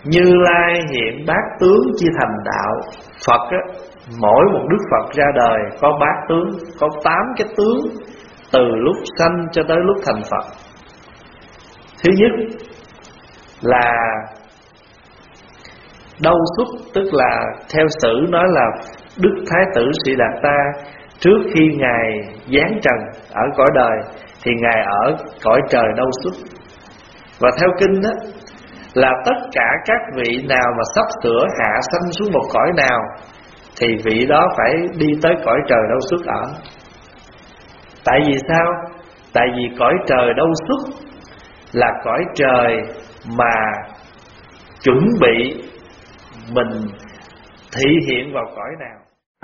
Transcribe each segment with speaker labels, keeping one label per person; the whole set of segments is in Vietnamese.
Speaker 1: Như Lai hiện bát tướng chia thành đạo. Phật á, mỗi một Đức Phật ra đời có bát tướng, có 8 cái tướng từ lúc sanh cho tới lúc thành Phật. Thứ nhất là Đâu Xuất, tức là theo sử nói là Đức Thái tử Sĩ Đạt Ta trước khi Ngài giáng trần ở cõi đời thì Ngài ở cõi trời Đâu Xuất. Và theo kinh đó là tất cả các vị nào mà sắp sửa hạ sanh xuống một cõi nào thì vị đó phải đi tới cõi trời Đâu Xuất ở. Tại vì sao? Tại vì cõi trời Đâu Xuất là cõi trời mà chuẩn bị mình thị hiện vào cõi nào.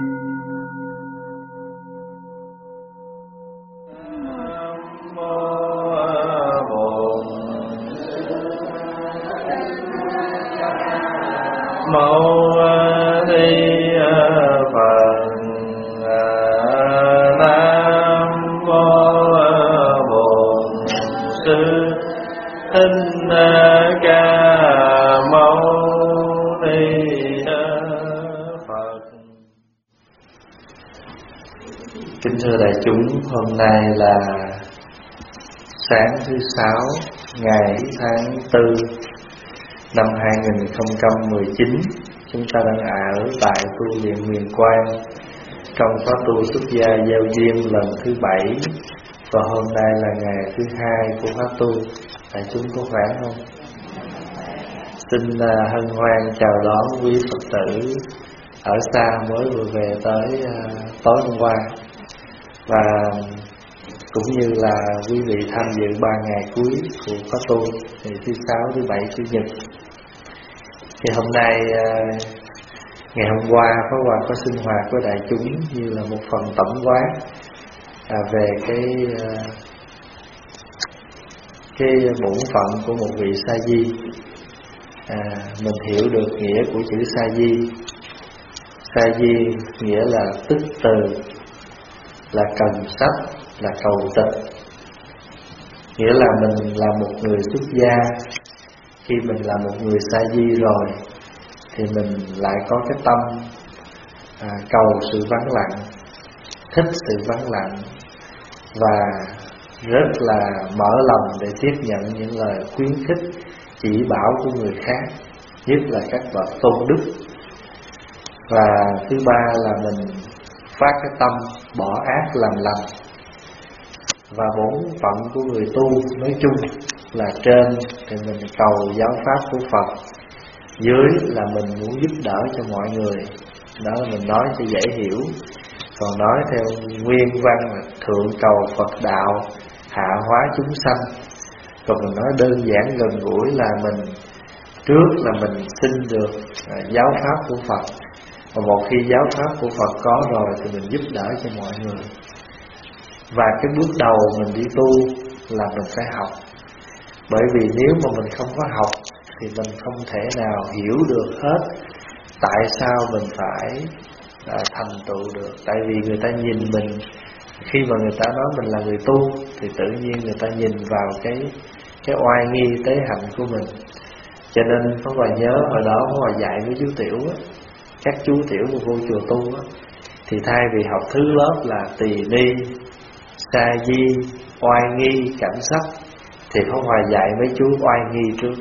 Speaker 1: Mâu Ni Phật. Nam Mô Bổn Sư Thích Ca Mâu Ni Phật. Kính thưa đại chúng, hôm nay là sáng thứ 6 ngày tháng 4 năm 2019. Chúng ta đang ở tại tu viện Huyền Quang trong khóa tu xuất gia giao duyên lần thứ 7. Và hôm nay là ngày thứ 2 của khóa tu. Đại chúng có khỏe không? Xin hân hoan chào đón quý Phật tử ở xa mới vừa về tới tối hôm qua, và cũng như là quý vị tham dự 3 ngày cuối của khóa tu, thì thứ 6, thứ 7, chủ nhật. Thì hôm nay, ngày hôm qua Pháp Hòa có sinh hoạt với đại chúng như là một phần tổng quát về cái bổn phận của một vị sa di. Mình hiểu được nghĩa của chữ sa di. Sa di nghĩa là tức từ, là cần sách, là cầu tịch. Nghĩa là mình là một người xuất gia. Khi mình là một người sa di rồi thì mình lại có cái tâm cầu sự vắng lặng, thích sự vắng lặng, và rất là mở lòng để tiếp nhận những lời khuyến khích, chỉ bảo của người khác, nhất là các bậc tôn đức. Và thứ ba là mình phát cái tâm bỏ ác làm lành. Và bổn phận của người tu nói chung là trên thì mình cầu giáo pháp của Phật, dưới là mình muốn giúp đỡ cho mọi người. Đó là mình nói cho dễ hiểu. Còn nói theo nguyên văn là thượng cầu Phật đạo, hạ hóa chúng sanh. Còn mình nói đơn giản gần gũi là mình trước là mình xin được giáo pháp của Phật. Và một khi giáo pháp của Phật có rồi thì mình giúp đỡ cho mọi người. Và cái bước đầu mình đi tu là mình phải học. Bởi vì nếu mà mình không có học thì mình không thể nào hiểu được hết tại sao mình phải thành tựu được. Tại vì người ta nhìn mình, khi mà người ta nói mình là người tu thì tự nhiên người ta nhìn vào cái oai nghi tế hạnh của mình. Cho nên Pháp Hòa nhớ hồi đó Pháp Hòa dạy với chú Tiểu á, các chú Tiểu của vô chùa tu á, thì thay vì học thứ lớp là tỳ ni, sa di, oai nghi, cảnh sắc, thì Pháp Hòa dạy mấy chú oai nghi trước.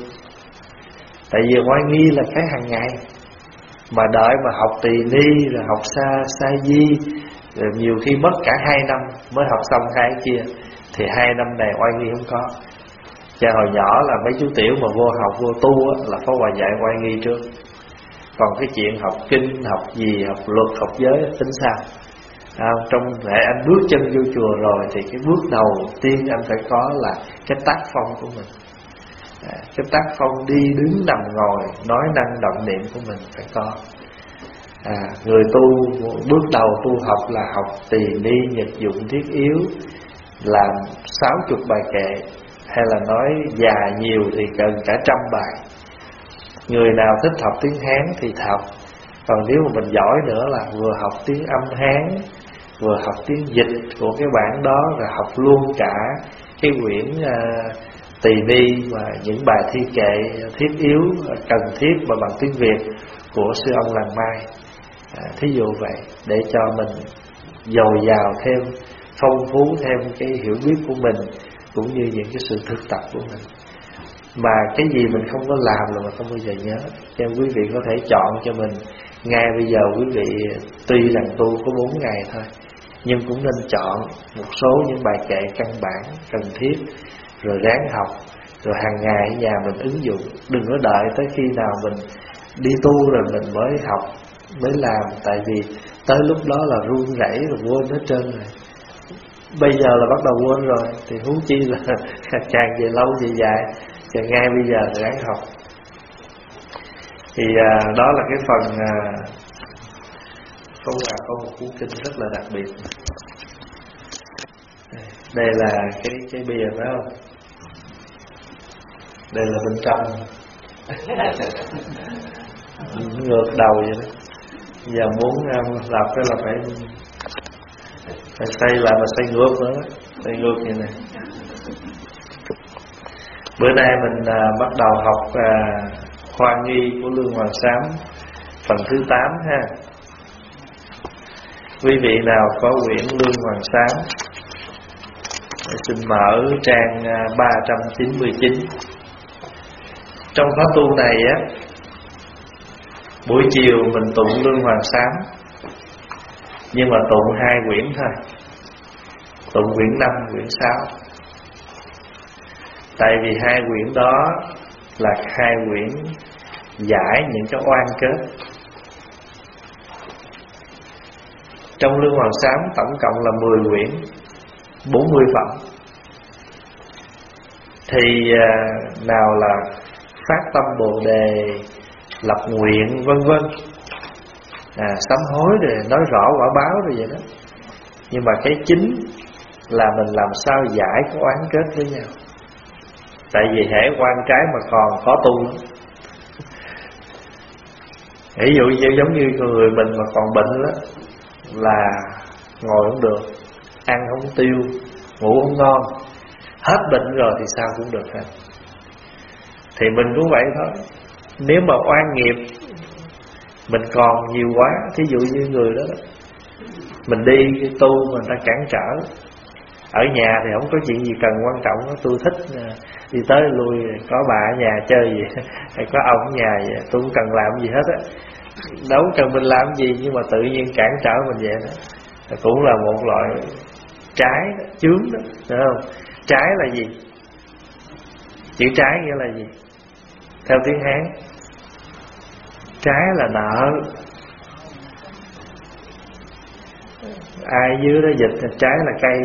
Speaker 1: Tại vì oai nghi là cái hàng ngày, mà đợi mà học tỳ ni rồi học sa di, rồi nhiều khi mất cả 2 năm mới học xong cái kia, thì 2 năm này oai nghi không có. Cho hồi nhỏ là mấy chú Tiểu mà vô học vô tu á, là Pháp Hòa dạy oai nghi trước. Còn cái chuyện học kinh, học gì, học luật, học giới tính sao? Trong hệ anh bước chân vô chùa rồi thì cái bước đầu tiên anh phải có là cái tác phong của mình. Cái tác phong đi đứng nằm ngồi, nói năng động niệm của mình phải có. Người tu bước đầu tu học là học tỳ ni, nhật dụng thiết yếu, làm 60 bài kệ, hay là nói già nhiều thì cần cả 100 bài. Người nào thích học tiếng Hán thì học. Còn nếu mà mình giỏi nữa là vừa học tiếng âm Hán, vừa học tiếng dịch của cái bản đó, rồi học luôn cả cái quyển tỳ ni và những bài thi kệ thiết yếu cần thiết mà bằng tiếng Việt của sư ông Làng Mai. Thí dụ vậy, để cho mình dồi dào thêm, phong phú thêm cái hiểu biết của mình, cũng như những cái sự thực tập của mình. Mà cái gì mình không có làm là mình không bao giờ nhớ. Cho nên quý vị có thể chọn cho mình ngay bây giờ. Quý vị tuy rằng tu có 4 ngày thôi, nhưng cũng nên chọn một số những bài kệ căn bản cần thiết, rồi ráng học, rồi hàng ngày ở nhà mình ứng dụng. Đừng có đợi tới khi nào mình đi tu rồi mình mới học, mới làm. Tại vì tới lúc đó là run rẩy rồi quên hết trơn rồi. Bây giờ là bắt đầu quên rồi, thì huống chi là càng về lâu về dài. Cho ngay bây giờ thì ráng học. Thì đó là cái phần Pháp Hòa có một cuốn kinh rất là đặc biệt. Đây là cái bìa phải không? Đây là bên trong. Ngược đầu vậy đó. Giờ muốn làm cái là phải xây lại mà xây ngược nữa. Xây ngược vậy này. Bữa nay mình bắt đầu học khoa nghi của Lương Hoàng Sám phần thứ 8 ha. Quý vị nào có quyển Lương Hoàng Sám, xin mở trang 399. Trong khóa tu này á, buổi chiều mình tụng Lương Hoàng Sám, nhưng mà tụng 2 quyển thôi. Tụng quyển 5, quyển 6. Tại vì 2 quyển đó là 2 quyển giải những cái oan kết. Trong Lương Hoàng Sám tổng cộng là 10 quyển, 40 phẩm. Thì nào là phát tâm Bồ Đề, lập nguyện vân vân, sám hối rồi nói rõ quả báo rồi vậy đó. Nhưng mà cái chính là mình làm sao giải cái oán kết với nhau. Tại vì hễ oan trái mà còn khó tu lắm. Ví dụ như giống như người mình mà còn bệnh đó, là ngồi không được, ăn không tiêu, ngủ không ngon. Hết bệnh rồi thì sao cũng được hết. Thì mình cũng vậy thôi. Nếu mà oan nghiệp mình còn nhiều quá, thí dụ như người đó, mình đi tu mà người ta cản trở. Ở nhà thì không có chuyện gì cần quan trọng đó. Tôi thích đi tới lui, có bà ở nhà chơi gì, hay có ông ở nhà vậy, tôi không cần làm gì hết á. Đâu cần mình làm gì, nhưng mà tự nhiên cản trở mình vậy đó. Cũng là một loại trái đó, chướng đó, hiểu không? Trái là gì? Chữ trái nghĩa là gì? Theo tiếng Hán, trái là nợ. Ai dưới đó dịch là trái là cây.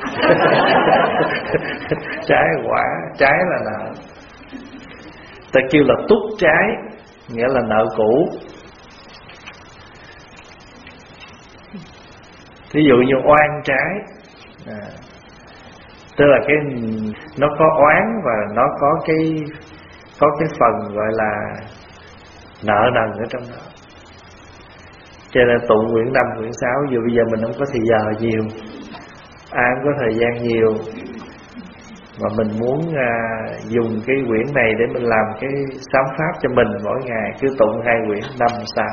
Speaker 1: Trái là quả, trái là nợ. Ta kêu là túc trái, nghĩa là nợ cũ. Ví dụ như oan trái, tức là cái nó có oán và nó có cái phần gọi là nợ nần ở trong đó. Cho nên tụng quyển 5, quyển 6. Dù bây giờ mình không có thời giờ nhiều, ai không có thời gian nhiều, mà mình muốn dùng cái quyển này để mình làm cái sám pháp cho mình mỗi ngày, cứ tụng 2 quyển 5, 6.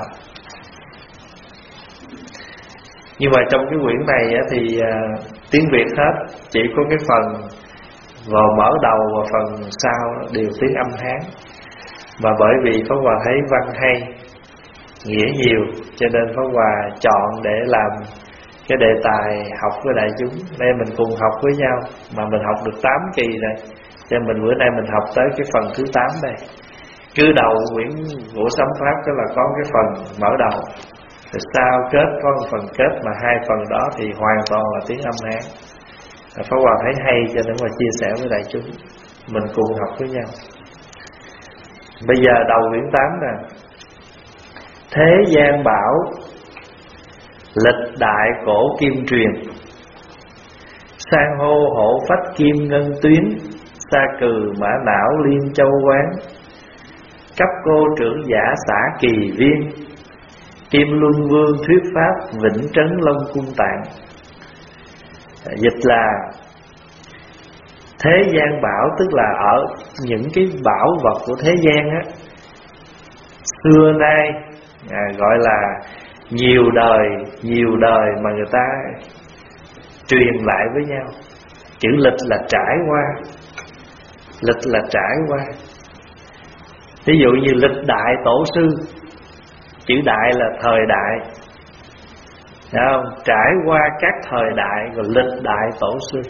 Speaker 1: Nhưng mà trong cái quyển này thì tiếng Việt hết, chỉ có cái phần vào mở đầu và phần sau đều tiếng âm Hán. Mà bởi vì Pháp Hòa thấy văn hay, nghĩa nhiều, cho nên Pháp Hòa chọn để làm cái đề tài học với đại chúng. Đây mình cùng học với nhau, mà mình học được 8 kỳ rồi, cho nên mình bữa nay mình học tới cái phần thứ 8 đây. Cứ đầu quyển của sám pháp đó là có cái phần mở đầu, rồi sau kết có một phần kết, mà 2 phần đó thì hoàn toàn là tiếng âm Hán. Pháp Hòa thấy hay cho nên mà chia sẻ với đại chúng, mình cùng học với nhau. Bây giờ đầu quyển 8 nè. Thế gian bảo, lịch đại cổ kim truyền, san hô hộ phách kim ngân tuyến, sa cừ mã não liên châu quán, cấp cô trưởng giả xã kỳ viên, kim luân vương thuyết pháp vĩnh trấn long cung tạng. Dịch là Thế gian bảo tức là ở những cái bảo vật của thế gian á, xưa nay gọi là nhiều đời mà người ta truyền lại với nhau. Chữ lịch là trải qua, lịch là trải qua. Ví dụ như lịch đại tổ sư, chữ đại là thời đại, thấy không? Trải qua các thời đại, rồi lịch đại tổ sư.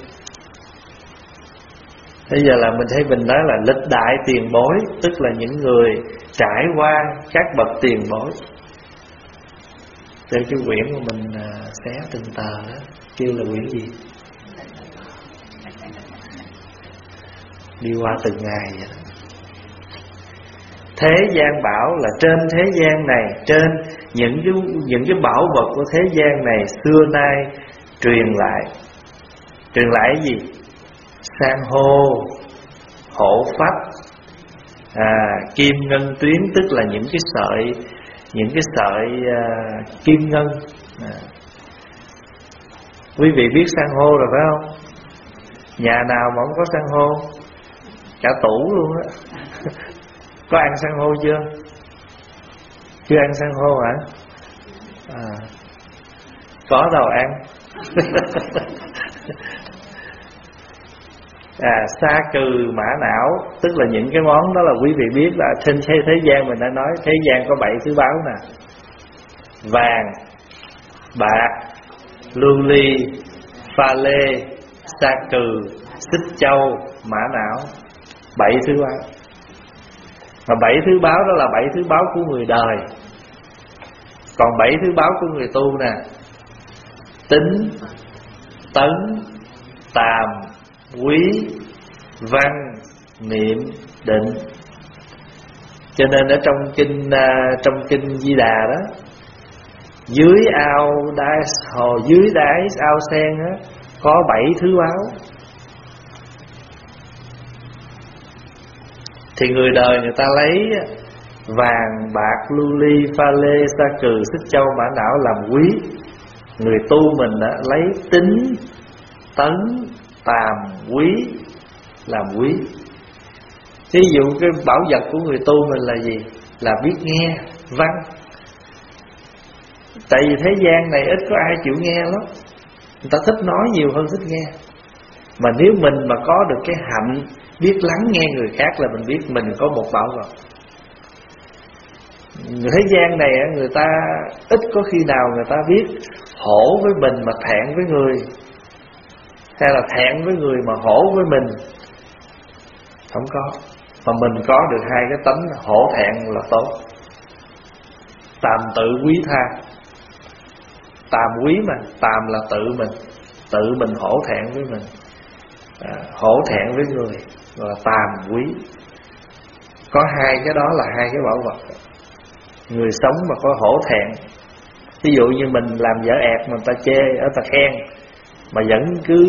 Speaker 1: Bây giờ là mình thấy mình nói là lịch đại tiền bối, tức là những người trải qua các bậc tiền bối. Từ cái quyển mà mình xé từng tờ đó, kêu là quyển gì? Đi qua từng ngày vậy đó. Thế gian bảo là trên thế gian này, trên những cái bảo vật của thế gian này xưa nay truyền lại cái gì? San hô, hổ phách, kim ngân tuyến, tức là những cái sợi kim ngân. Quý vị biết san hô rồi phải không? Nhà nào mà không có san hô? Cả tủ luôn á. Có ăn san hô chưa? Chưa ăn san hô hả? Có đâu ăn. Sa cừ mã não, tức là những cái món đó là quý vị biết là trên thế gian mình đã nói thế gian có 7 thứ báu nè: vàng, bạc, lưu ly, pha lê, sa cừ, xích châu, mã não. 7 thứ báu. Mà 7 thứ báu đó là 7 thứ báu của người đời. Còn 7 thứ báu của người tu nè: tính, tấn, tàm, quý, văn, niệm, định. Cho nên ở trong kinh Di Đà đó, dưới đáy ao sen đó, có 7 thứ báu. Thì người đời người ta lấy vàng, bạc, lưu ly, pha lê, sa cừ, xích châu, mã não làm quý. Người tu mình đó, lấy tính, tấn, tàm, quý làm quý. Ví dụ cái bảo vật của người tu mình là gì? Là biết nghe văn. Tại vì thế gian này ít có ai chịu nghe lắm, người ta thích nói nhiều hơn thích nghe. Mà nếu mình mà có được cái hạnh biết lắng nghe người khác là mình biết mình có một bảo vật. Thế gian này người ta ít có khi nào người ta biết hổ với mình mà thẹn với người, hay là thẹn với người mà hổ với mình. Không có. Mà mình có được hai cái tánh hổ thẹn là tốt. Tàm tự quý tha. Tàm quý mà, tàm là tự mình hổ thẹn với mình, hổ thẹn với người, gọi là tàm quý. Có hai cái đó là hai cái bảo vật. Người sống mà có hổ thẹn, ví dụ như mình làm dở ẹt mà người ta chê, ở ta khen, mà vẫn cứ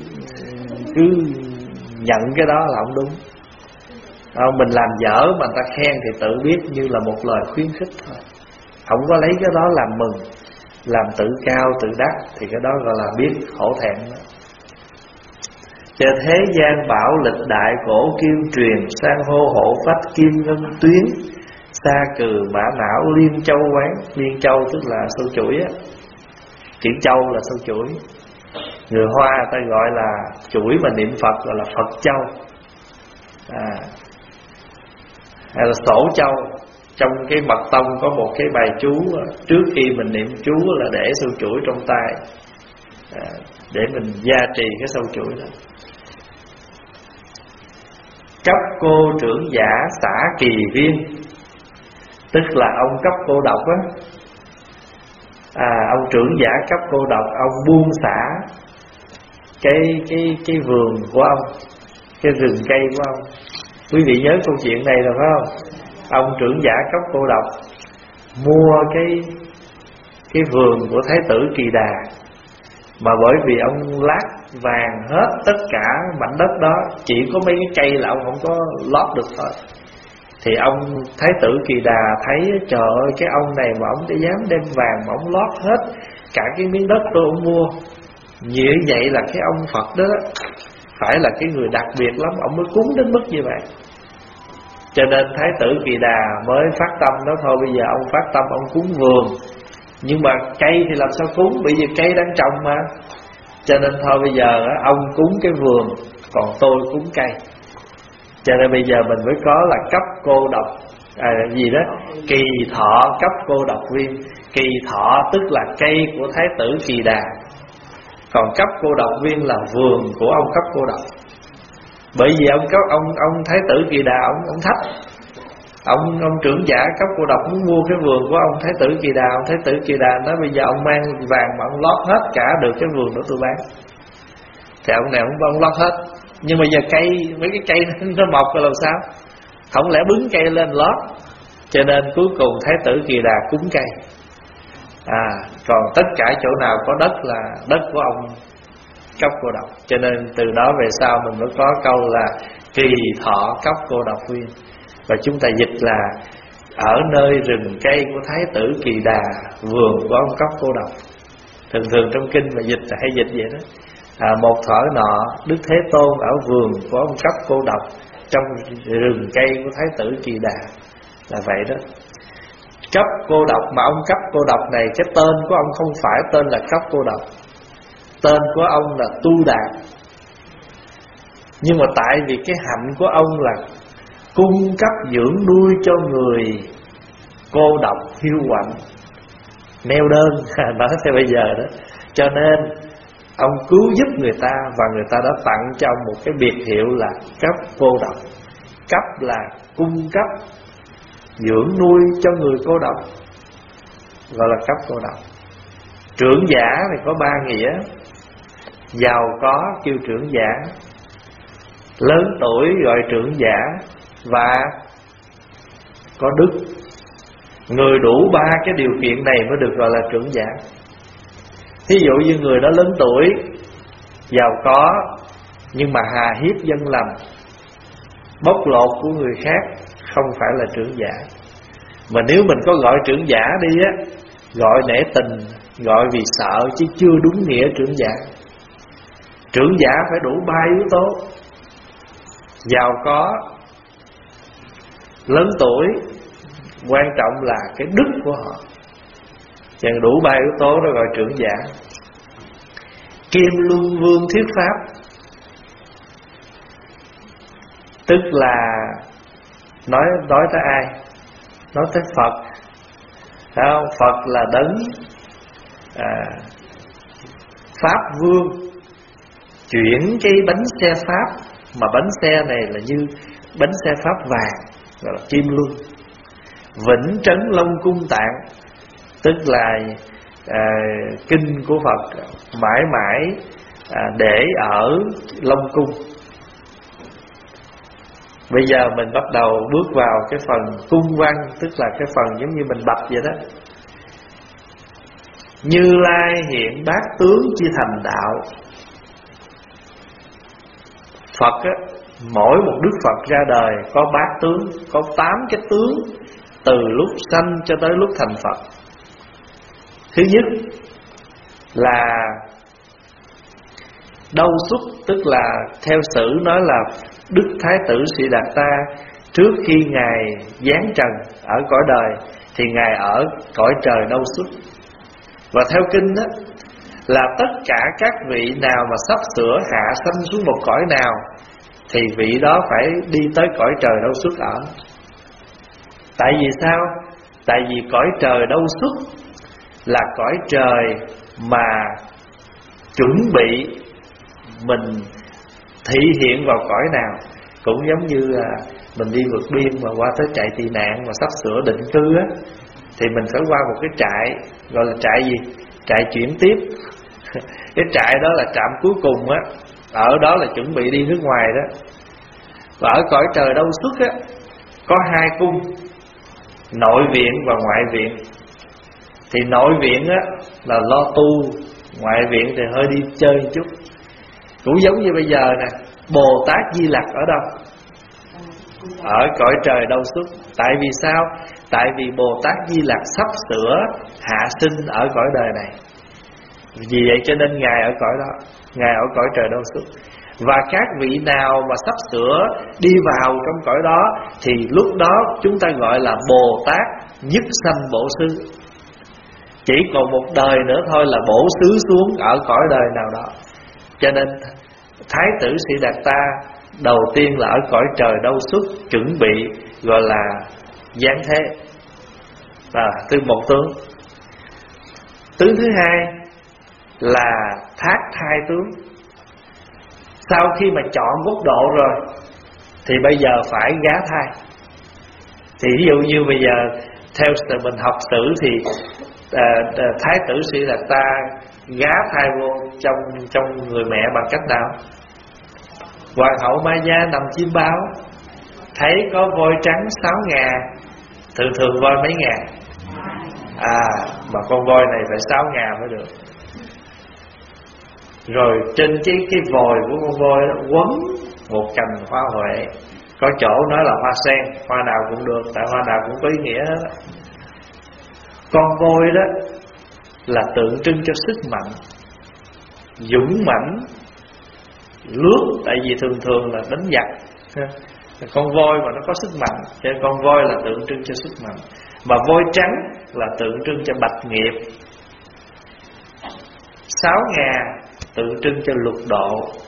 Speaker 1: nhận cái đó là không đúng. Mình làm dở mà người ta khen thì tự biết như là một lời khuyến khích thôi, không có lấy cái đó làm mừng, làm tự cao tự đắc, thì cái đó gọi là biết hổ thẹn đó. Cho thế gian bảo lịch đại cổ kim truyền, san hô hộ phách kim ngân tuyến, sa cừ mã não liên châu quán. Liên châu tức là sâu chuỗi á, chữ châu là sâu chuỗi. Người Hoa ta gọi là chuỗi mà niệm Phật gọi là Phật châu, hay là sổ châu. Trong cái mật tông có một cái bài chú, trước khi mình niệm chú là để sâu chuỗi trong tay, để mình gia trì cái sâu chuỗi đó. Cấp cô trưởng giả xả kỳ viên, tức là ông cấp cô độc á, ông trưởng giả cấp cô độc, ông buông xả cái vườn của ông, cái rừng cây của ông. Quý vị nhớ câu chuyện này rồi phải không? Ông trưởng giả cấp cô độc mua cái vườn của Thái tử Kỳ Đà, mà bởi vì ông lát vàng hết tất cả mảnh đất đó, chỉ có mấy cái cây là ông không có lót được thôi. Thì ông Thái tử Kỳ Đà thấy trời ơi, cái ông này mà ông dám đem vàng mà ông lót hết cả cái miếng đất tôi ông mua, như vậy là cái ông Phật đó phải là cái người đặc biệt lắm, ông mới cúng đến mức như vậy. Cho nên Thái tử Kỳ Đà mới phát tâm đó, thôi bây giờ ông phát tâm ông cúng vườn. Nhưng mà cây thì làm sao cúng, bởi vì cây đang trồng mà. Cho nên thôi bây giờ ông cúng cái vườn, còn tôi cúng cây. Cho nên bây giờ mình mới có là cấp cô độc gì đó, Kỳ Thọ cấp cô độc viên. Kỳ Thọ tức là cây của Thái tử Kỳ Đà, còn cấp cô độc viên là vườn của ông cấp cô độc. Bởi vì ông Thái tử Kỳ Đà ông thách, ông trưởng giả cấp cô độc muốn mua cái vườn của ông Thái tử Kỳ Đà. Ông Thái tử Kỳ Đà nói bây giờ ông mang vàng mà ông lót hết cả được cái vườn đó tôi bán. Thì ông này ông lót hết. Nhưng mà giờ mấy cái cây nó mọc rồi làm sao? Không lẽ bứng cây lên lót. Cho nên cuối cùng Thái tử Kỳ Đà cúng cây. Còn tất cả chỗ nào có đất là đất của ông cấp cô độc. Cho nên từ đó về sau mình mới có câu là Kỳ Thọ cấp cô độc viên. Và chúng ta dịch là ở nơi rừng cây của Thái tử Kỳ Đà, vườn của ông cấp cô độc. Thường trong kinh mà dịch là hay dịch vậy đó. Một thuở nọ Đức Thế Tôn ở vườn của ông cấp cô độc, trong rừng cây của Thái tử Kỳ Đà. Là vậy đó. Cấp cô độc mà ông cấp cô độc này, cái tên của ông không phải tên là cấp cô độc, tên của ông là Tu Đạt. Nhưng mà tại vì cái hạnh của ông là cung cấp dưỡng nuôi cho người cô độc hiu quạnh, neo đơn nói theo bây giờ đó, cho nên ông cứu giúp người ta. Và người ta đã tặng cho ông một cái biệt hiệu là cấp cô độc. Cấp là cung cấp dưỡng nuôi cho người cô độc, gọi là cấp cô độc. Trưởng giả thì có 3 nghĩa: giàu có kêu trưởng giả, lớn tuổi gọi trưởng giả, và có đức. Người đủ 3 cái điều kiện này mới được gọi là trưởng giả. Thí dụ như người đó lớn tuổi, giàu có, nhưng mà hà hiếp dân lành, bóc lột của người khác, không phải là trưởng giả. Mà nếu mình có gọi trưởng giả đi á, gọi nể tình, gọi vì sợ, chứ chưa đúng nghĩa trưởng giả. Trưởng giả phải đủ 3 yếu tố: giàu có, lớn tuổi, quan trọng là cái đức của họ. Chẳng đủ 3 yếu tố đó gọi trưởng giả. Kim Luân Vương thuyết pháp, tức là nói tới ai? Nói tới Phật. Thấy không? Phật là đấng Pháp Vương, chuyển cái bánh xe Pháp, mà bánh xe này là như bánh xe Pháp vàng, gọi là Kim Luân. Vĩnh Trấn Long Cung Tạng, tức là kinh của Phật mãi mãi để ở Long Cung. Bây giờ mình bắt đầu bước vào cái phần cung văn, tức là cái phần giống như mình bạch vậy đó. Như Lai hiện bát tướng chia thành đạo. Phật á, mỗi một Đức Phật ra đời có bát tướng, có 8 cái tướng từ lúc sanh cho tới lúc thành Phật. Thứ nhất là Đâu Xuất, tức là theo sử nói là Đức Thái tử Sĩ Đạt Ta trước khi Ngài giáng trần ở cõi đời thì Ngài ở cõi trời Đâu Xuất. Và theo kinh đó là tất cả các vị nào mà sắp sửa hạ sanh xuống một cõi nào thì vị đó phải đi tới cõi trời Đâu Xuất ở. Tại vì sao? Tại vì cõi trời Đâu Xuất là cõi trời mà chuẩn bị mình thị hiện vào cõi nào. Cũng giống như là mình đi vượt biên mà qua tới trại tị nạn mà sắp sửa định cư á, thì mình phải qua một cái trại, gọi là trại gì? Trại chuyển tiếp. Cái trại đó là trạm cuối cùng á, ở đó là chuẩn bị đi nước ngoài đó. Và ở cõi trời Đâu Xuất á, có 2 cung, nội viện và ngoại viện. Thì nội viện á là lo tu, ngoại viện thì hơi đi chơi một chút. Cũng giống như bây giờ nè, Bồ Tát Di Lặc ở đâu? Ở cõi trời Đâu Xuất. Tại vì sao? Tại vì Bồ Tát Di Lặc sắp sửa hạ sinh ở cõi đời này. Vì vậy cho nên Ngài ở cõi đó, Ngài ở cõi trời Đâu Xuất. Và các vị nào mà sắp sửa đi vào trong cõi đó thì lúc đó chúng ta gọi là Bồ Tát nhất sanh bổ xứ. Chỉ còn một đời nữa thôi là bổ xứ xuống ở cõi đời nào đó. Cho nên Thái tử Siddhartha đầu tiên là ở cõi trời Đâu Xuất, chuẩn bị gọi là giáng thế. Một tướng. Tướng thứ hai là Thác Thai tướng. Sau khi mà chọn quốc độ rồi thì bây giờ phải gá thai. Thì ví dụ như bây giờ theo mình học sử thì Thái tử Siddhartha gá thai vô trong người mẹ bằng cách nào? Hoàng hậu Maya nằm chim bao, thấy có voi trắng 6 ngà. Thường voi mấy ngà? Mà con voi này phải 6 ngà mới được. Rồi trên cái vòi của con voi đó quấn một cành hoa huệ. Có chỗ nói là hoa sen, hoa nào cũng được, tại hoa nào cũng có ý nghĩa hết. Con voi đó là tượng trưng cho sức mạnh, dũng mãnh, lướt. Tại vì thường là đánh giặc, con voi mà nó có sức mạnh, cho nên con voi là tượng trưng cho sức mạnh. Mà voi trắng là tượng trưng cho bạch nghiệp. 6 ngà tượng trưng cho lục độ.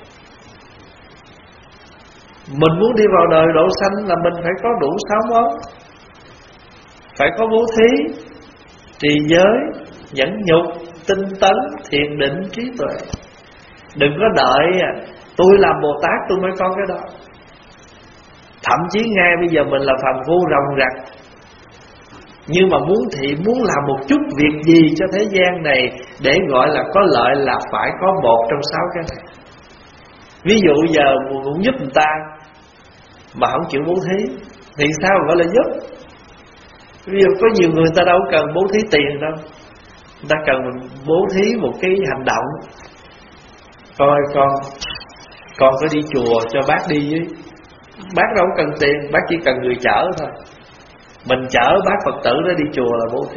Speaker 1: Mình muốn đi vào đời độ sanh là mình phải có đủ 6 món. Phải có bố thí, trì giới, nhẫn nhục, tinh tấn, thiền định, trí tuệ. Đừng có đợi tôi làm Bồ Tát tôi mới có cái đó. Thậm chí ngay bây giờ mình là phàm phu ròng rạc, nhưng mà muốn làm một chút việc gì cho thế gian này để gọi là có lợi là phải có một trong 6 cái này. Ví dụ giờ muốn giúp người ta mà không chịu bố thí thì sao gọi là giúp? Ví dụ có nhiều người ta đâu cần bố thí tiền đâu, người ta cần bố thí một cái hành động. Coi con có đi chùa cho bác đi với. Bác đâu cần tiền, bác chỉ cần người chở thôi. Mình chở bác Phật tử đó đi chùa là bố thí,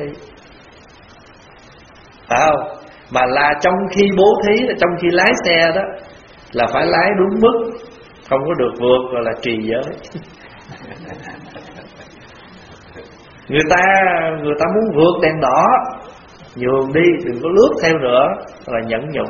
Speaker 1: phải không? Mà là trong khi bố thí, trong khi lái xe đó là phải lái đúng mức, không có được vượt, gọi là trì giới. Người ta muốn vượt đèn đỏ, nhường đi, đừng có lướt theo nữa, là nhẫn nhục.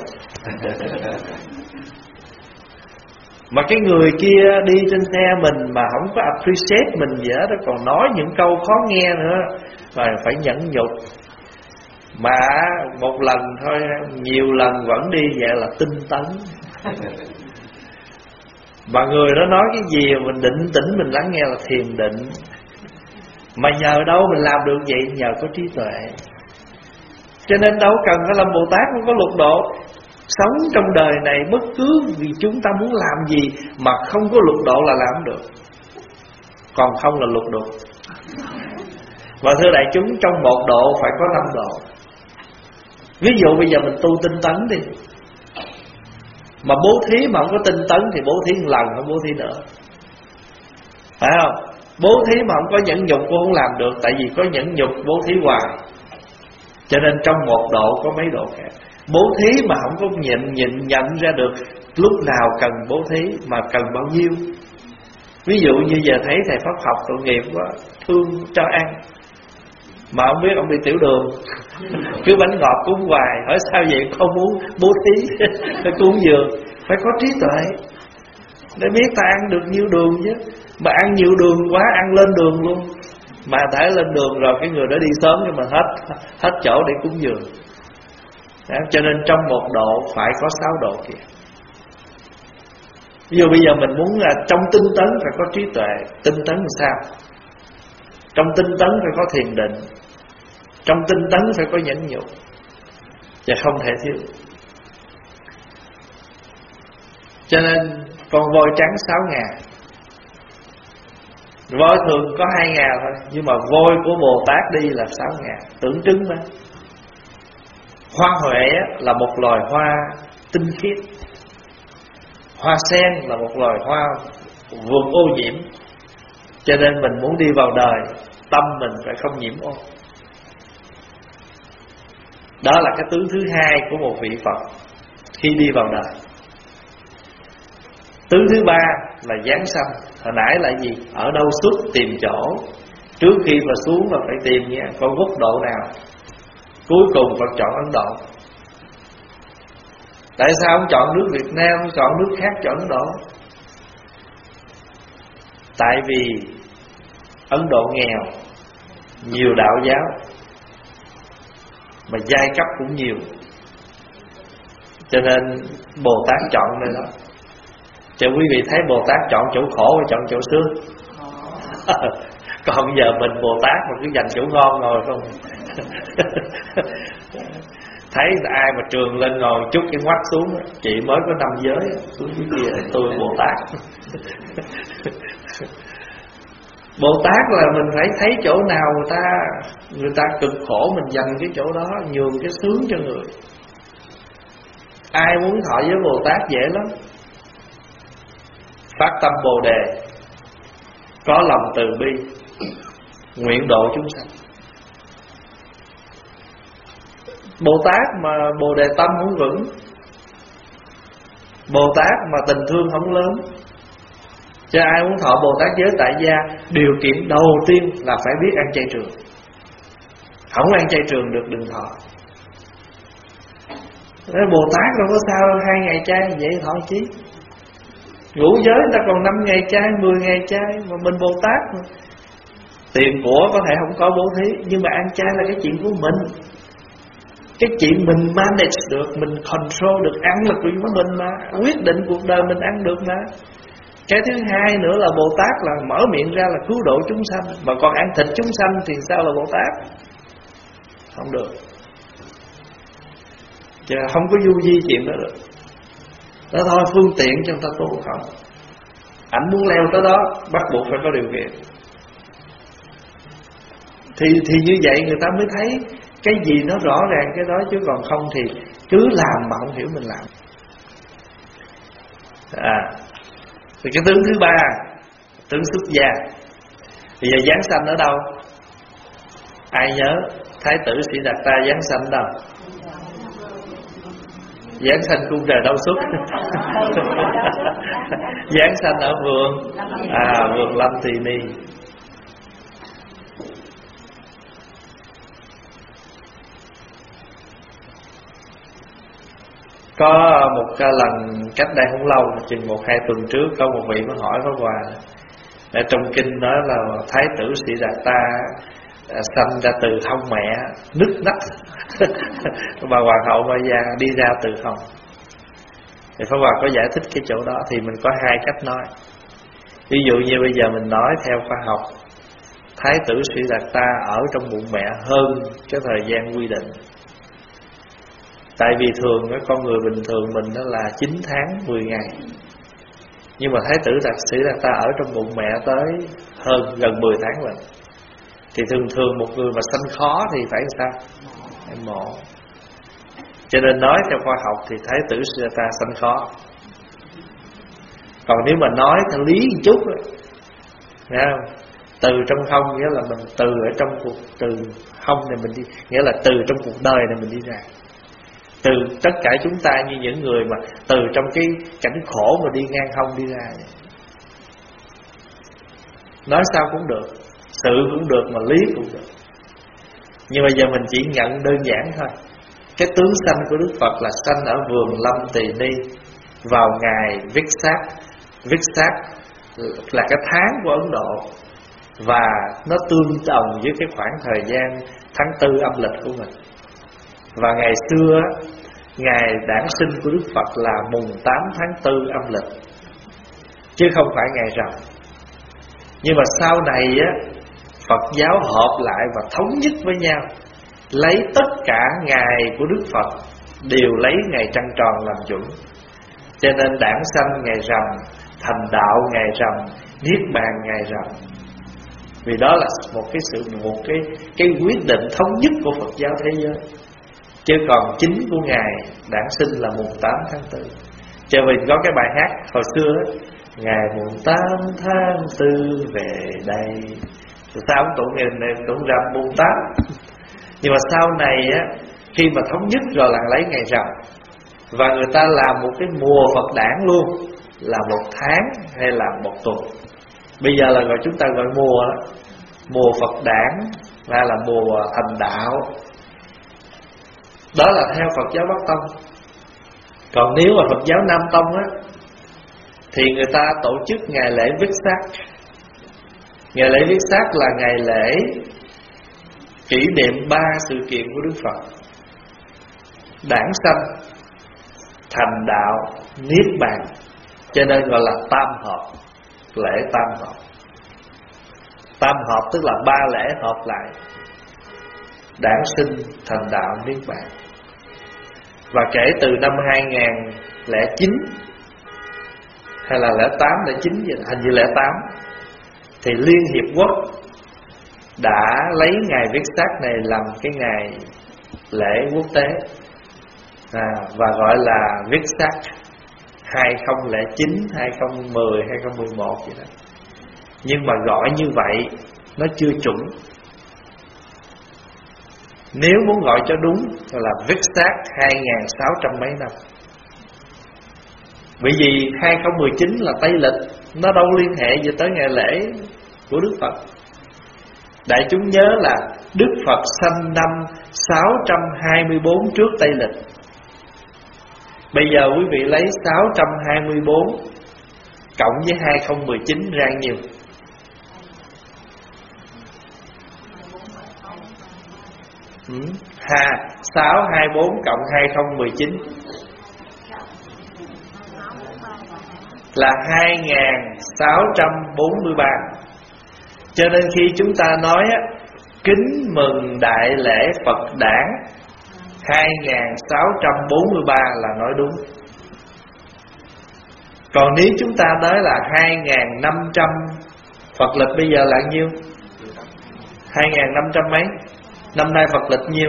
Speaker 1: Mà cái người kia đi trên xe mình mà không có appreciate mình gì hết, còn nói những câu khó nghe nữa, rồi phải nhẫn nhục. Mà một lần thôi, nhiều lần vẫn đi vậy là tinh tấn. Mà người đó nói cái gì mình định tĩnh mình lắng nghe là thiền định. Mà nhờ đâu mình làm được vậy? Nhờ có trí tuệ. Cho nên đâu cần phải làm Bồ Tát không có lục độ. Sống trong đời này bất cứ vì chúng ta muốn làm gì mà không có lục độ là làm không được. Còn không là lục độ. Và thưa đại chúng, trong một độ phải có 5 độ. Ví dụ bây giờ mình tu tinh tấn đi, mà bố thí mà không có tinh tấn thì bố thí một lần không bố thí nữa, phải không? Bố thí mà không có nhẫn nhục cũng không làm được. Tại vì có nhẫn nhục bố thí hoài. Cho nên trong một độ có mấy độ khác. Bố thí mà không có nhận ra được lúc nào cần bố thí mà cần bao nhiêu. Ví dụ như giờ thấy thầy Pháp học tội nghiệp quá, thương cho ăn, mà không biết ông bị tiểu đường, cứ bánh ngọt cúng hoài. Hỏi sao vậy? Không muốn bố thí, phải cúng dường. Phải có trí tuệ để biết ta ăn được nhiêu đường chứ. Mà ăn nhiều đường quá, ăn lên đường luôn. Mà thể lên đường rồi cái người đó đi sớm nhưng mà hết chỗ để cúng dường. Đó, cho nên trong một độ phải có 6 độ kìa. Ví dụ bây giờ mình muốn là trong tinh tấn phải có trí tuệ. Tinh tấn làm sao? Trong tinh tấn phải có thiền định. Trong tinh tấn phải có nhẫn nhục. Và không thể thiếu. Cho nên con voi trắng 6 ngà. Voi thường có 2 ngà thôi, nhưng mà voi của Bồ Tát đi là 6 ngà, tượng trưng mà. Hoa huệ là một loài hoa tinh khiết. Hoa sen là một loài hoa vượt ô nhiễm. Cho nên mình muốn đi vào đời, tâm mình phải không nhiễm ô. Đó là cái tướng thứ hai của một vị Phật khi đi vào đời. Tướng thứ ba là giáng sanh. Hồi nãy là gì? Ở đâu xuất tìm chỗ. Trước khi mà xuống là phải tìm nha, coi quốc độ nào. Cuối cùng Phật chọn Ấn Độ. Tại sao không chọn nước Việt Nam, không chọn nước khác, chọn Ấn Độ? Tại vì Ấn Độ nghèo, nhiều đạo giáo, mà giai cấp cũng nhiều, cho nên Bồ Tát chọn nơi đó. Cho quý vị thấy Bồ Tát chọn chỗ khổ hay chọn chỗ sướng? Còn giờ mình Bồ Tát mà cứ dành chỗ ngon ngồi không. Thấy ai mà trường lên ngồi chút cái ngoắt xuống, chị mới có 5 giới, xuống dưới kia tôi Bồ Tát. Bồ Tát là mình phải thấy chỗ nào người ta cực khổ, mình dành cái chỗ đó, nhường cái sướng cho người. Ai muốn thọ với Bồ Tát dễ lắm. Phát tâm Bồ Đề, có lòng từ bi, nguyện độ chúng sanh. Bồ Tát mà Bồ Đề tâm không vững, Bồ Tát mà tình thương không lớn, cho ai muốn thọ Bồ Tát giới tại gia, điều kiện đầu tiên là phải biết ăn chay trường. Không ăn chay trường được đừng thọ. Bồ Tát đâu có sao 2 ngày chay vậy thọ chí. Ngũ giới người ta còn 5 ngày chay, 10 ngày chay, mà mình Bồ Tát mà. Tiền của có thể không có bố thí, nhưng mà ăn chay là cái chuyện của mình. Cái chuyện mình manage được, mình control được, ăn là chuyện của mình mà. Quyết định cuộc đời mình ăn được mà. Cái thứ hai nữa là Bồ Tát là mở miệng ra là cứu độ chúng sanh, mà còn ăn thịt chúng sanh thì sao là Bồ Tát? Không được. Chứ không có du di chuyện đó được. Đó thôi, phương tiện cho người ta tu không. Ảnh muốn leo tới đó, bắt buộc phải có điều kiện. Thì như vậy người ta mới thấy cái gì nó rõ ràng cái đó, chứ còn không thì cứ làm mà không hiểu mình làm. Thì cái tướng thứ ba, tướng xuất gia. Bây giờ giáng sanh ở đâu? Ai nhớ Thái tử Sĩ Đạt Ta giáng sanh ở đâu? Giáng sanh cung trời đâu xuất? Giáng sanh ở vườn vườn Lâm Tỳ Ni. Có một lần cách đây không lâu, chừng 1-2 tuần trước, có một vị mới hỏi Pháp Hòa, ở trong kinh nói là Thái tử Sĩ Đạt Ta sanh ra từ hông mẹ, nứt nách. Bà Hoàng hậu Maya đi ra từ hông. Thì Pháp Hòa có giải thích cái chỗ đó. Thì mình có 2 cách nói. Ví dụ như bây giờ mình nói theo khoa học, Thái tử Sĩ Đạt Ta ở trong bụng mẹ hơn cái thời gian quy định. Tại vì thường con người bình thường mình đó là 9 tháng 10 ngày, nhưng mà Thái tử Sĩ Đạt Ta ở trong bụng mẹ tới hơn gần 10 tháng lần. Thì thường một người mà sanh khó thì phải sao? Phải mổ. Cho nên nói theo khoa học thì Thái tử Sĩ Đạt Ta sanh khó. Còn nếu mà nói theo lý một chút, nghe không? Từ trong hông nghĩa là mình từ ở trong từ hông này mình đi, nghĩa là từ trong cuộc đời này mình đi ra. Từ tất cả chúng ta như những người mà từ trong cái cảnh khổ mà đi ngang hông đi ra. Nói sao cũng được, sự cũng được mà lý cũng được. Nhưng bây giờ mình chỉ nhận đơn giản thôi. Cái tướng sanh của Đức Phật là sanh ở vườn Lâm Tỳ Ni vào ngày Vixak là cái tháng của Ấn Độ, và nó tương đồng với cái khoảng thời gian tháng 4 âm lịch của mình. Và ngày xưa ngày đản sinh của Đức Phật là mùng 8 tháng 4 âm lịch, chứ không phải ngày rằm. Nhưng mà sau này Phật giáo hợp lại và thống nhất với nhau, lấy tất cả ngày của Đức Phật đều lấy ngày trăng tròn làm chuẩn. Cho nên đản sanh ngày rằm, thành đạo ngày rằm, niết bàn ngày rằm. Vì đó là một cái quyết định thống nhất của Phật giáo thế giới. Chứ còn chính của Ngài đản sinh là mùng 8 tháng 4. Cho mình có cái bài hát hồi xưa đó, ngày mùng 8 tháng 4 về đây. Rồi sao ông tụng ngày này tụng rằm mùng 8. Nhưng mà sau này khi mà thống nhất rồi là lấy ngày rằm, và người ta làm một cái mùa Phật đản luôn. là một tháng hay là một tuần. Bây giờ là chúng ta gọi mùa đó, mùa Phật đản hay là mùa thành đạo. Đó là theo Phật giáo Bắc Tông. Còn nếu mà Phật giáo Nam Tông á, thì người ta tổ chức ngày lễ Viết Sát. Ngày lễ Viết Sát là ngày lễ kỷ niệm 3 sự kiện của Đức Phật: đản sanh, thành đạo, niết bàn. Cho nên gọi là tam hợp, lễ tam hợp. Tam hợp tức là 3 lễ hợp lại: đản sinh, thành đạo, niết bàn. Và kể từ năm 2009 hay là 08, 09 gì, hình như 08, thì Liên Hiệp Quốc đã lấy ngày Viết Sát này làm cái ngày lễ quốc tế, và gọi là Viết Sát 2009, 2010, 2011 vậy đó. Nhưng mà gọi như vậy nó chưa chuẩn. Nếu muốn gọi cho đúng là Viết Sát 2600 mấy năm. Bởi vì 2019 là Tây Lịch, nó đâu liên hệ gì tới ngày lễ của Đức Phật. Đại chúng nhớ là Đức Phật sanh năm 624 trước Tây Lịch. Bây giờ quý vị lấy 624 cộng với 2019 ra nhiều? 624 cộng 2019 là 2643. Cho nên khi chúng ta nói kính mừng đại lễ Phật đản 2643 là nói đúng. Còn nếu chúng ta nói là 2500, Phật lịch bây giờ là nhiêu? 2500 mấy? Năm nay Phật lịch nhiêu?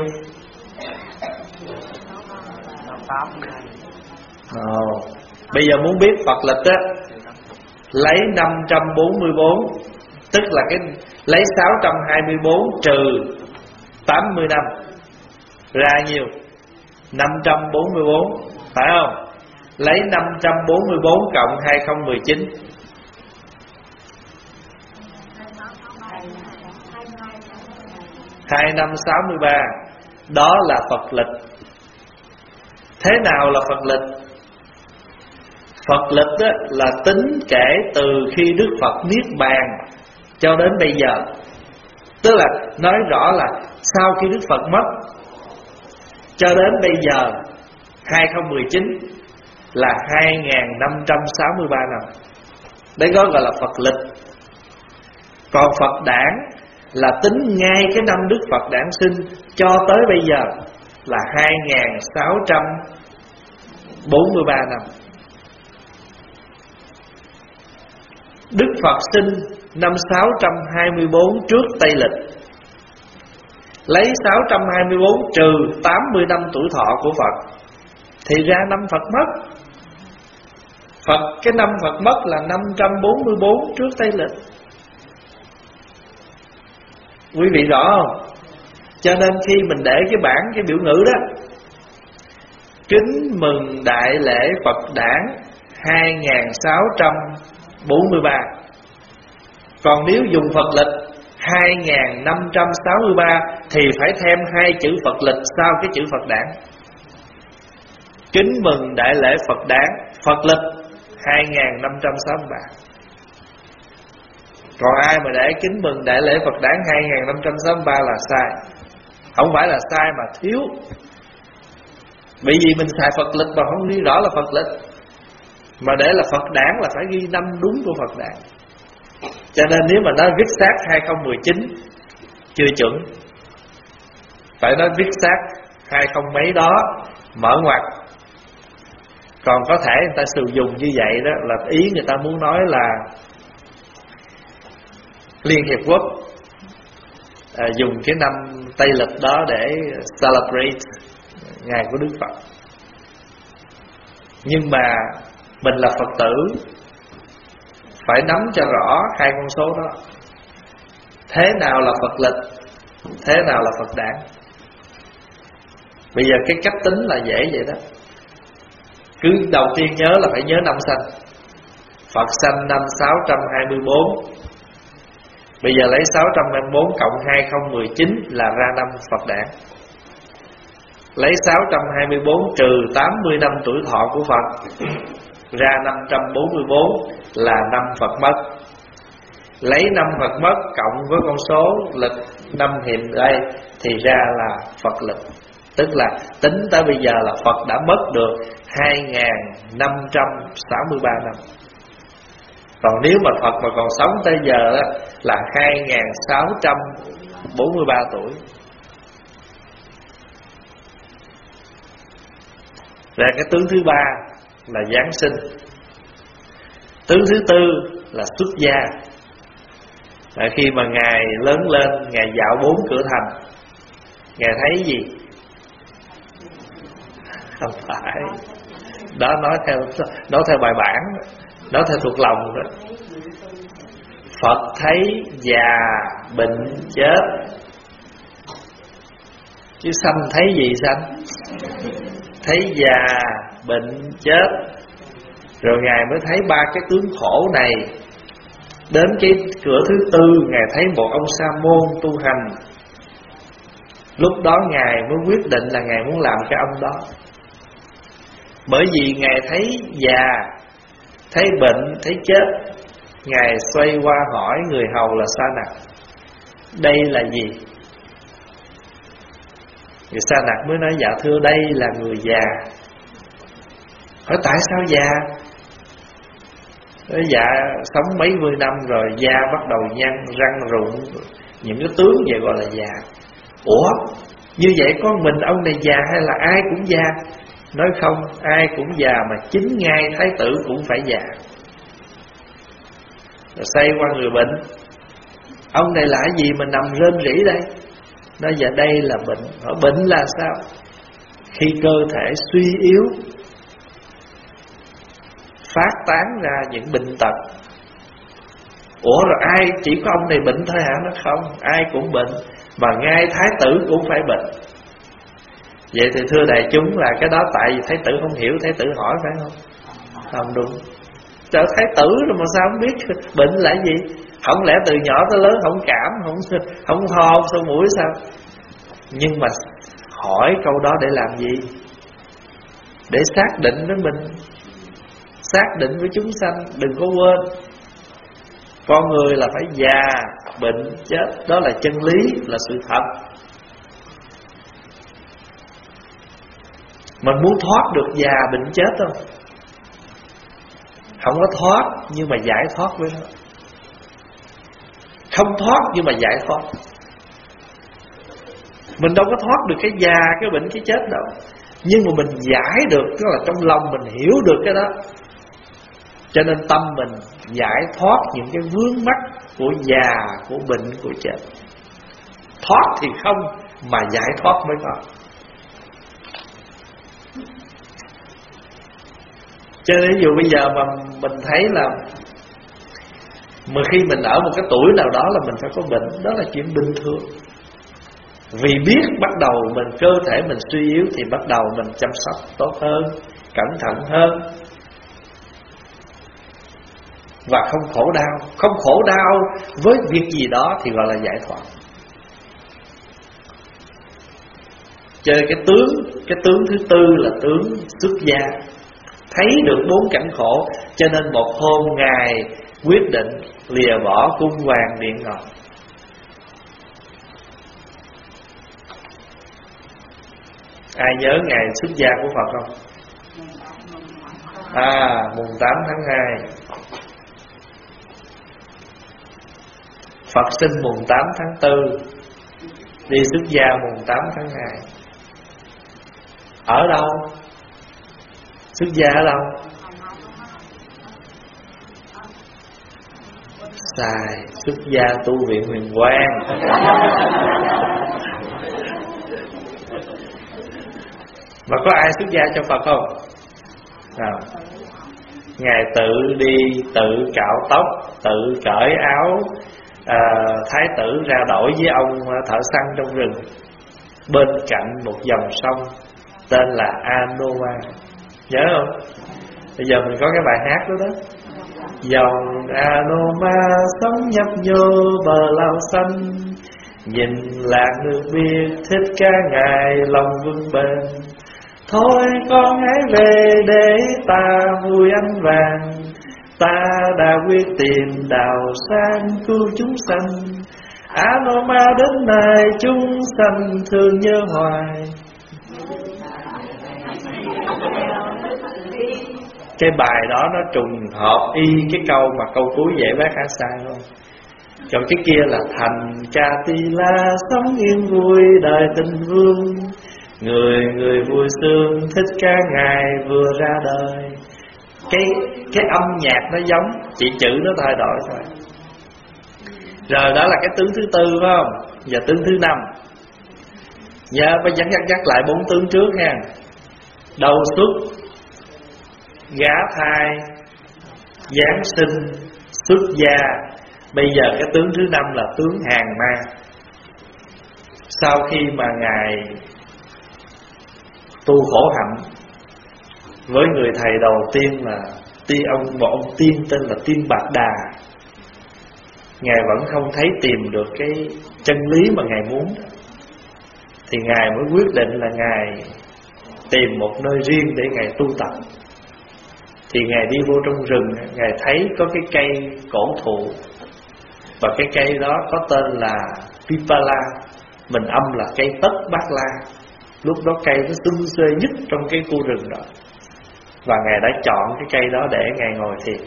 Speaker 1: Bây giờ muốn biết Phật lịch á, lấy 544, tức là cái lấy 624 trừ 80 năm ra nhiêu? 544, phải không? Lấy 544 cộng 2019 2563. Đó là Phật lịch. Thế nào là Phật lịch? Phật lịch đó là tính kể từ khi Đức Phật niết bàn cho đến bây giờ. Tức là nói rõ là sau khi Đức Phật mất cho đến bây giờ 2019 là 2563 năm. Đấy gọi là Phật lịch. Còn Phật đản là tính ngay cái năm Đức Phật đản sinh cho tới bây giờ là 2643 năm. Đức Phật sinh năm 624 trước Tây Lịch. Lấy 624 trừ 80 năm tuổi thọ của Phật thì ra năm Phật mất. Cái năm Phật mất là 544 trước Tây Lịch. Quý vị rõ không? Cho nên khi mình để cái bảng, cái biểu ngữ đó, kính mừng đại lễ Phật đản 2643. Còn nếu dùng Phật lịch 2563 thì phải thêm 2 chữ Phật lịch sau cái chữ Phật đản. Kính mừng đại lễ Phật đản Phật lịch 2563. Còn ai mà để kính mừng đại lễ Phật đản 2563 là sai. Không phải là sai mà thiếu. Bởi vì mình xài Phật lịch mà không ghi rõ là Phật lịch. Mà để là Phật đản là phải ghi năm đúng của Phật đản. Cho nên nếu mà nói Viết Sát 2019 chưa chuẩn, phải nói Viết Sát 20 mấy đó mở ngoặc. Còn có thể người ta sử dụng như vậy đó là ý người ta muốn nói là Liên Hiệp Quốc dùng cái năm Tây Lịch đó để celebrate ngày của Đức Phật. Nhưng mà mình là Phật tử phải nắm cho rõ hai con số đó. Thế nào là Phật lịch, thế nào là Phật đản. Bây giờ cái cách tính là dễ vậy đó. Cứ đầu tiên nhớ là phải nhớ năm sanh.
Speaker 2: Phật sanh năm 624. Bây giờ lấy 624 cộng 2019 là ra năm Phật đản. Lấy 624 trừ 80 năm tuổi thọ của Phật, ra 544 là năm Phật mất. Lấy năm Phật mất cộng với con số lịch năm hiện đây thì ra là Phật lịch. Tức là tính tới bây giờ là Phật đã mất được 2563 năm. Còn nếu mà Phật mà còn sống tới giờ đó, là 2643 tuổi. Rồi cái tướng thứ ba là Giáng sinh. Tướng thứ tư là xuất gia. Là khi mà Ngài lớn lên, Ngài dạo 4 cửa thành, Ngài thấy gì? Không phải. Đó nói theo bài bản, nói theo thuộc lòng đó. Phật thấy già, bệnh, chết. Chứ sanh thấy gì sanh? Thấy già, bệnh, chết. Rồi Ngài mới thấy ba cái tướng khổ này. Đến cái cửa thứ tư, Ngài thấy một ông sa môn tu hành. Lúc đó Ngài mới quyết định là Ngài muốn làm cái ông đó. Bởi vì Ngài thấy già, thấy bệnh, thấy chết, Ngài xoay qua hỏi người hầu là Sa Nặc: đây là gì? Người Sa Nặc mới nói: dạ thưa, đây là người già. Hỏi tại sao già? Nói dạ sống mấy mươi năm rồi, da bắt đầu nhăn, răng rụng, những cái tướng vậy gọi là già. Ủa, như vậy có mình ông này già hay là ai cũng già? Nói không, ai cũng già, mà chính ngay thái tử cũng phải già. Rồi xoay qua người bệnh: ông này là cái gì mà nằm rên rỉ đây? Nói dạ đây là bệnh. Hỏi bệnh là sao? Khi cơ thể suy yếu, phát tán ra những bệnh tật. Ủa rồi ai, chỉ có ông này bệnh thôi hả? Nó không, ai cũng bệnh, mà ngay thái tử cũng phải bệnh. Vậy thì thưa đại chúng, là cái đó tại vì thái tử không hiểu, thái tử hỏi phải không? Không đúng. Trời, thái tử rồi mà sao không biết bệnh là gì? Không lẽ từ nhỏ tới lớn không cảm, không ho, không sổ mũi sao? Nhưng mà hỏi câu đó để làm gì? Để xác định với mình, xác định với chúng sanh. Đừng có quên, con người là phải già, bệnh, chết. Đó là chân lý, là sự thật. Mình muốn thoát được già, bệnh, chết không? Không có thoát, nhưng mà giải thoát với nó. Không thoát nhưng mà giải thoát. Mình đâu có thoát được cái già, cái bệnh, cái chết đâu. Nhưng mà mình giải được, tức là trong lòng mình hiểu được cái đó. Cho nên tâm mình giải thoát những cái vướng mắc của già, của bệnh, của chết. Thoát thì không, mà giải thoát mới có. Cho nên ví dụ bây giờ mà mình thấy là mà khi mình ở một cái tuổi nào đó là mình phải có bệnh, đó là chuyện bình thường. Vì biết bắt đầu mình cơ thể mình suy yếu thì bắt đầu mình chăm sóc tốt hơn, cẩn thận hơn, và không khổ đau. Không khổ đau với việc gì đó thì gọi là giải thoát. Cho nên cái tướng thứ tư là tướng xuất gia, thấy được 4 cảnh khổ. Cho nên một hôm Ngài quyết định lìa bỏ cung hoàng điện ngọc. Ai nhớ ngày xuất gia của Phật không? Mùng 8 tháng 2. Phật sinh mùng 8 tháng 4, đi xuất gia mùng 8 tháng 2. Ở đâu? Xuất gia ở đâu? Sai, xuất gia tu viện Huyền Quang. Mà có ai xuất gia cho Phật không? Ngài tự đi, tự cạo tóc, tự cởi áo thái tử ra đổi với ông thợ săn trong rừng. Bên cạnh một dòng sông tên là Anova. Nhớ không? Bây giờ mình có cái bài hát đó đó. Dòng Anoma sống nhấp nhô bờ lao xanh, nhìn lạc nước biếc thích ca ngài lòng vững bền. Thôi con hãy về để ta vui ánh vàng, ta đã quyết tìm đào sang cứu chúng sanh. Anoma đến nay chúng sanh thương nhớ hoài. Cái bài đó nó trùng hợp y cái câu mà câu cuối dễ bác hát sai không? Còn cái kia là thành ca tỳ la sống yên vui đời tình vương, người vui sướng thích ca ngài vừa ra đời. Cái âm nhạc nó giống, chỉ chữ nó thay đổi thôi. Rồi đó là cái tướng thứ tư phải không? Giờ tướng thứ năm. Nhớ phải nhắc lại 4 tướng trước nha. Đầu xuất, gá thai, giáng sinh, xuất gia. Bây giờ cái tướng thứ năm là tướng hàng ma. Sau khi mà ngài tu khổ hạnh với người thầy đầu tiên là một ông tiên tên là Tiên Bạc Đà, ngài vẫn không thấy tìm được cái chân lý mà ngài muốn, thì ngài mới quyết định là ngài tìm một nơi riêng để ngài tu tập. Thì ngài đi vô trong rừng, ngài thấy có cái cây cổ thụ, và cái cây đó có tên là Pipala, mình âm là cây tất bát la. Lúc đó cây nó xum xuê nhất trong cái khu rừng đó, và ngài đã chọn cái cây đó để ngài ngồi thiền.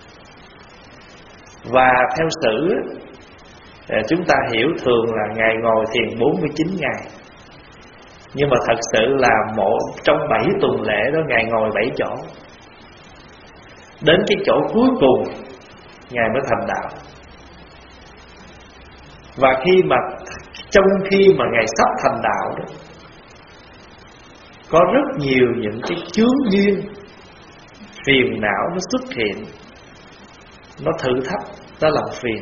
Speaker 2: Và theo sử chúng ta hiểu thường là ngài ngồi thiền 49 ngày, nhưng mà thật sự là trong 7 tuần lễ đó ngài ngồi 7 chỗ. Đến cái chỗ cuối cùng ngài mới thành đạo. Và trong khi mà ngài sắp thành đạo đó, có rất nhiều những cái chướng duyên, phiền não nó xuất hiện, nó thử thách, nó làm phiền.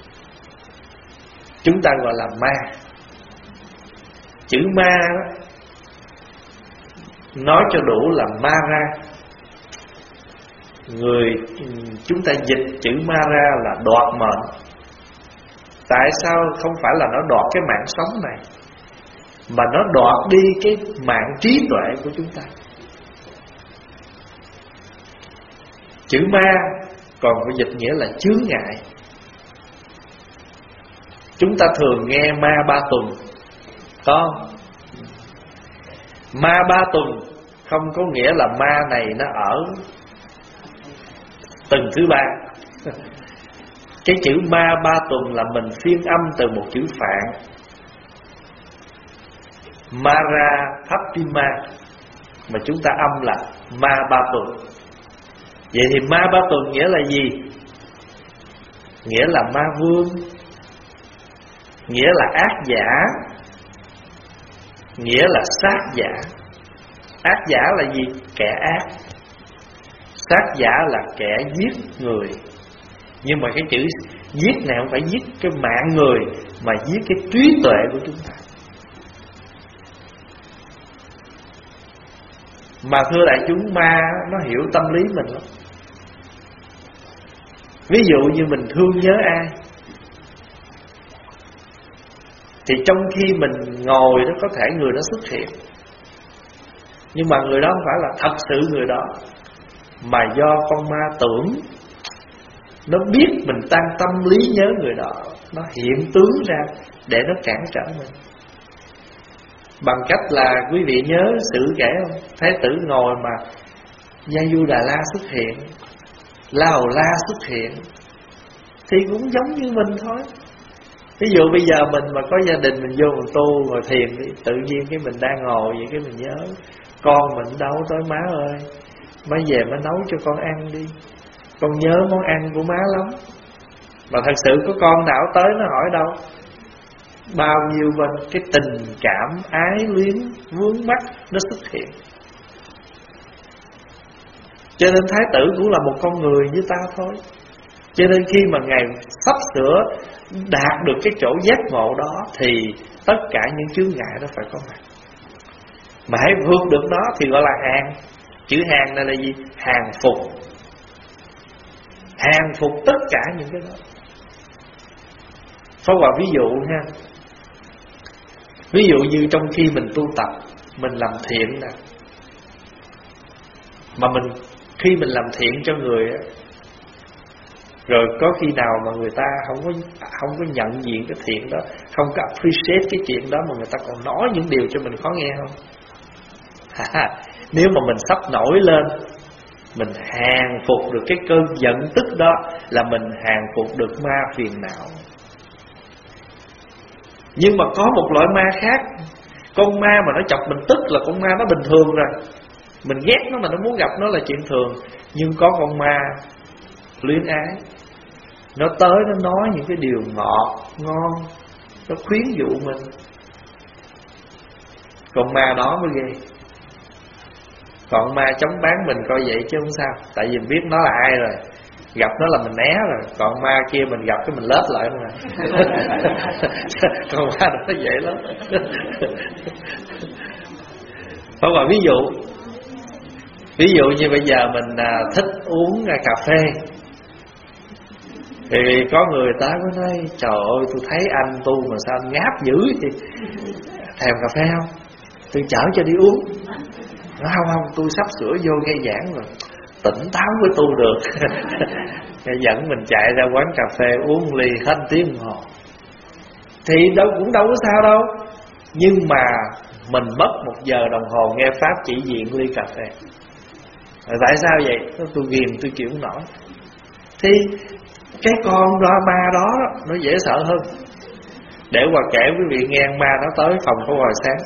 Speaker 2: Chúng ta gọi là ma. Chữ ma đó, nói cho đủ là ma ra. Chúng ta dịch chữ ma ra là đoạt mệnh. Tại sao không phải là nó đoạt cái mạng sống này, mà nó đoạt đi cái mạng trí tuệ của chúng ta. Chữ ma còn phải dịch nghĩa là chướng ngại. Chúng ta thường nghe ma 3 tuần, có ma 3 tuần không có nghĩa là ma này nó ở tuần thứ 3. Cái chữ ma 3 tuần là mình phiên âm từ một chữ Phạn, Mara Thaptima, mà chúng ta âm là ma 3 tuần. Vậy thì ma 3 tuần nghĩa là gì? Nghĩa là ma vương, nghĩa là ác giả, nghĩa là sát giả. Ác giả là gì? Kẻ ác. Sát giả là kẻ giết người. Nhưng mà cái chữ giết này không phải giết cái mạng người, mà giết cái trí tuệ của chúng ta. Mà thưa đại chúng, ma nó hiểu tâm lý mình lắm. Ví dụ như mình thương nhớ ai, thì trong khi mình ngồi đó có thể người đó xuất hiện, nhưng mà người đó không phải là thật sự người đó, mà do con ma tưởng nó biết mình đang tâm lý nhớ người đó, nó hiện tướng ra để nó cản trở mình. Bằng cách là quý vị nhớ sự kể không? Thái tử ngồi mà Gia Du Đà La xuất hiện, La Hầu La xuất hiện, thì cũng giống như mình thôi. Ví dụ bây giờ mình mà có gia đình, mình vô mình tu ngồi thiền đi, tự nhiên cái mình đang ngồi vậy cái mình nhớ con mình đâu tới má ơi, má về má nấu cho con ăn đi, con nhớ món ăn của má lắm. Mà thật sự có con nào tới nó hỏi đâu. Bao nhiêu bên cái tình cảm ái luyến vướng mắc nó xuất hiện. Cho nên Thái tử cũng là một con người như ta thôi. Cho nên khi mà Ngài sắp sửa đạt được cái chỗ giác ngộ đó, thì tất cả những chướng ngại đó phải có mặt. Mà hãy vượt được đó thì gọi là hàng. Chữ hàng này là gì? Hàng phục. hàng phục tất cả những cái đó. Pháp Hòa ví dụ nha. Ví dụ như trong khi mình tu tập, mình làm thiện nè, mà khi mình làm thiện cho người á, rồi có khi nào mà người ta không có nhận diện cái thiện đó, không có appreciate cái chuyện đó, mà người ta còn nói những điều cho mình khó nghe không? Nếu mà mình sắp nổi lên, mình hàng phục được cái cơn giận tức đó, là mình hàng phục được ma phiền não. Nhưng mà có một loại ma khác. Con ma mà nó chọc mình tức là con ma nó bình thường rồi, mình ghét nó mà nó muốn gặp nó là chuyện thường. Nhưng có con ma luyến ái, nó tới nó nói những cái điều ngọt ngon, nó khuyến dụ mình. Con ma đó mới ghê. Còn ma chống bán mình coi vậy chứ không sao, tại vì biết nó là ai rồi, gặp nó là mình né rồi. Còn ma kia mình gặp cái mình lết lại mà. Còn ma nó vậy lắm. Không, mà ví dụ như bây giờ mình thích uống cà phê, thì có người tới mới nói: trời ơi, tôi thấy anh tu mà sao anh ngáp dữ vậy, thèm cà phê không? Tôi chở cho đi uống. Nó không, tôi sắp sửa vô nghe giảng rồi, tỉnh táo với tu được. Dẫn mình chạy ra quán cà phê uống ly hết tiếng đồng hồ. Thì cũng đâu có sao đâu. Nhưng mà mình mất 1 giờ đồng hồ nghe pháp chỉ diện ly cà phê. Tại sao vậy? Tôi ghiền, tôi chịu không nổi. Thì cái con đó, ma đó, nó dễ sợ hơn. Để Hòa kể quý vị nghe, ma nó tới phòng của Hòa sáng.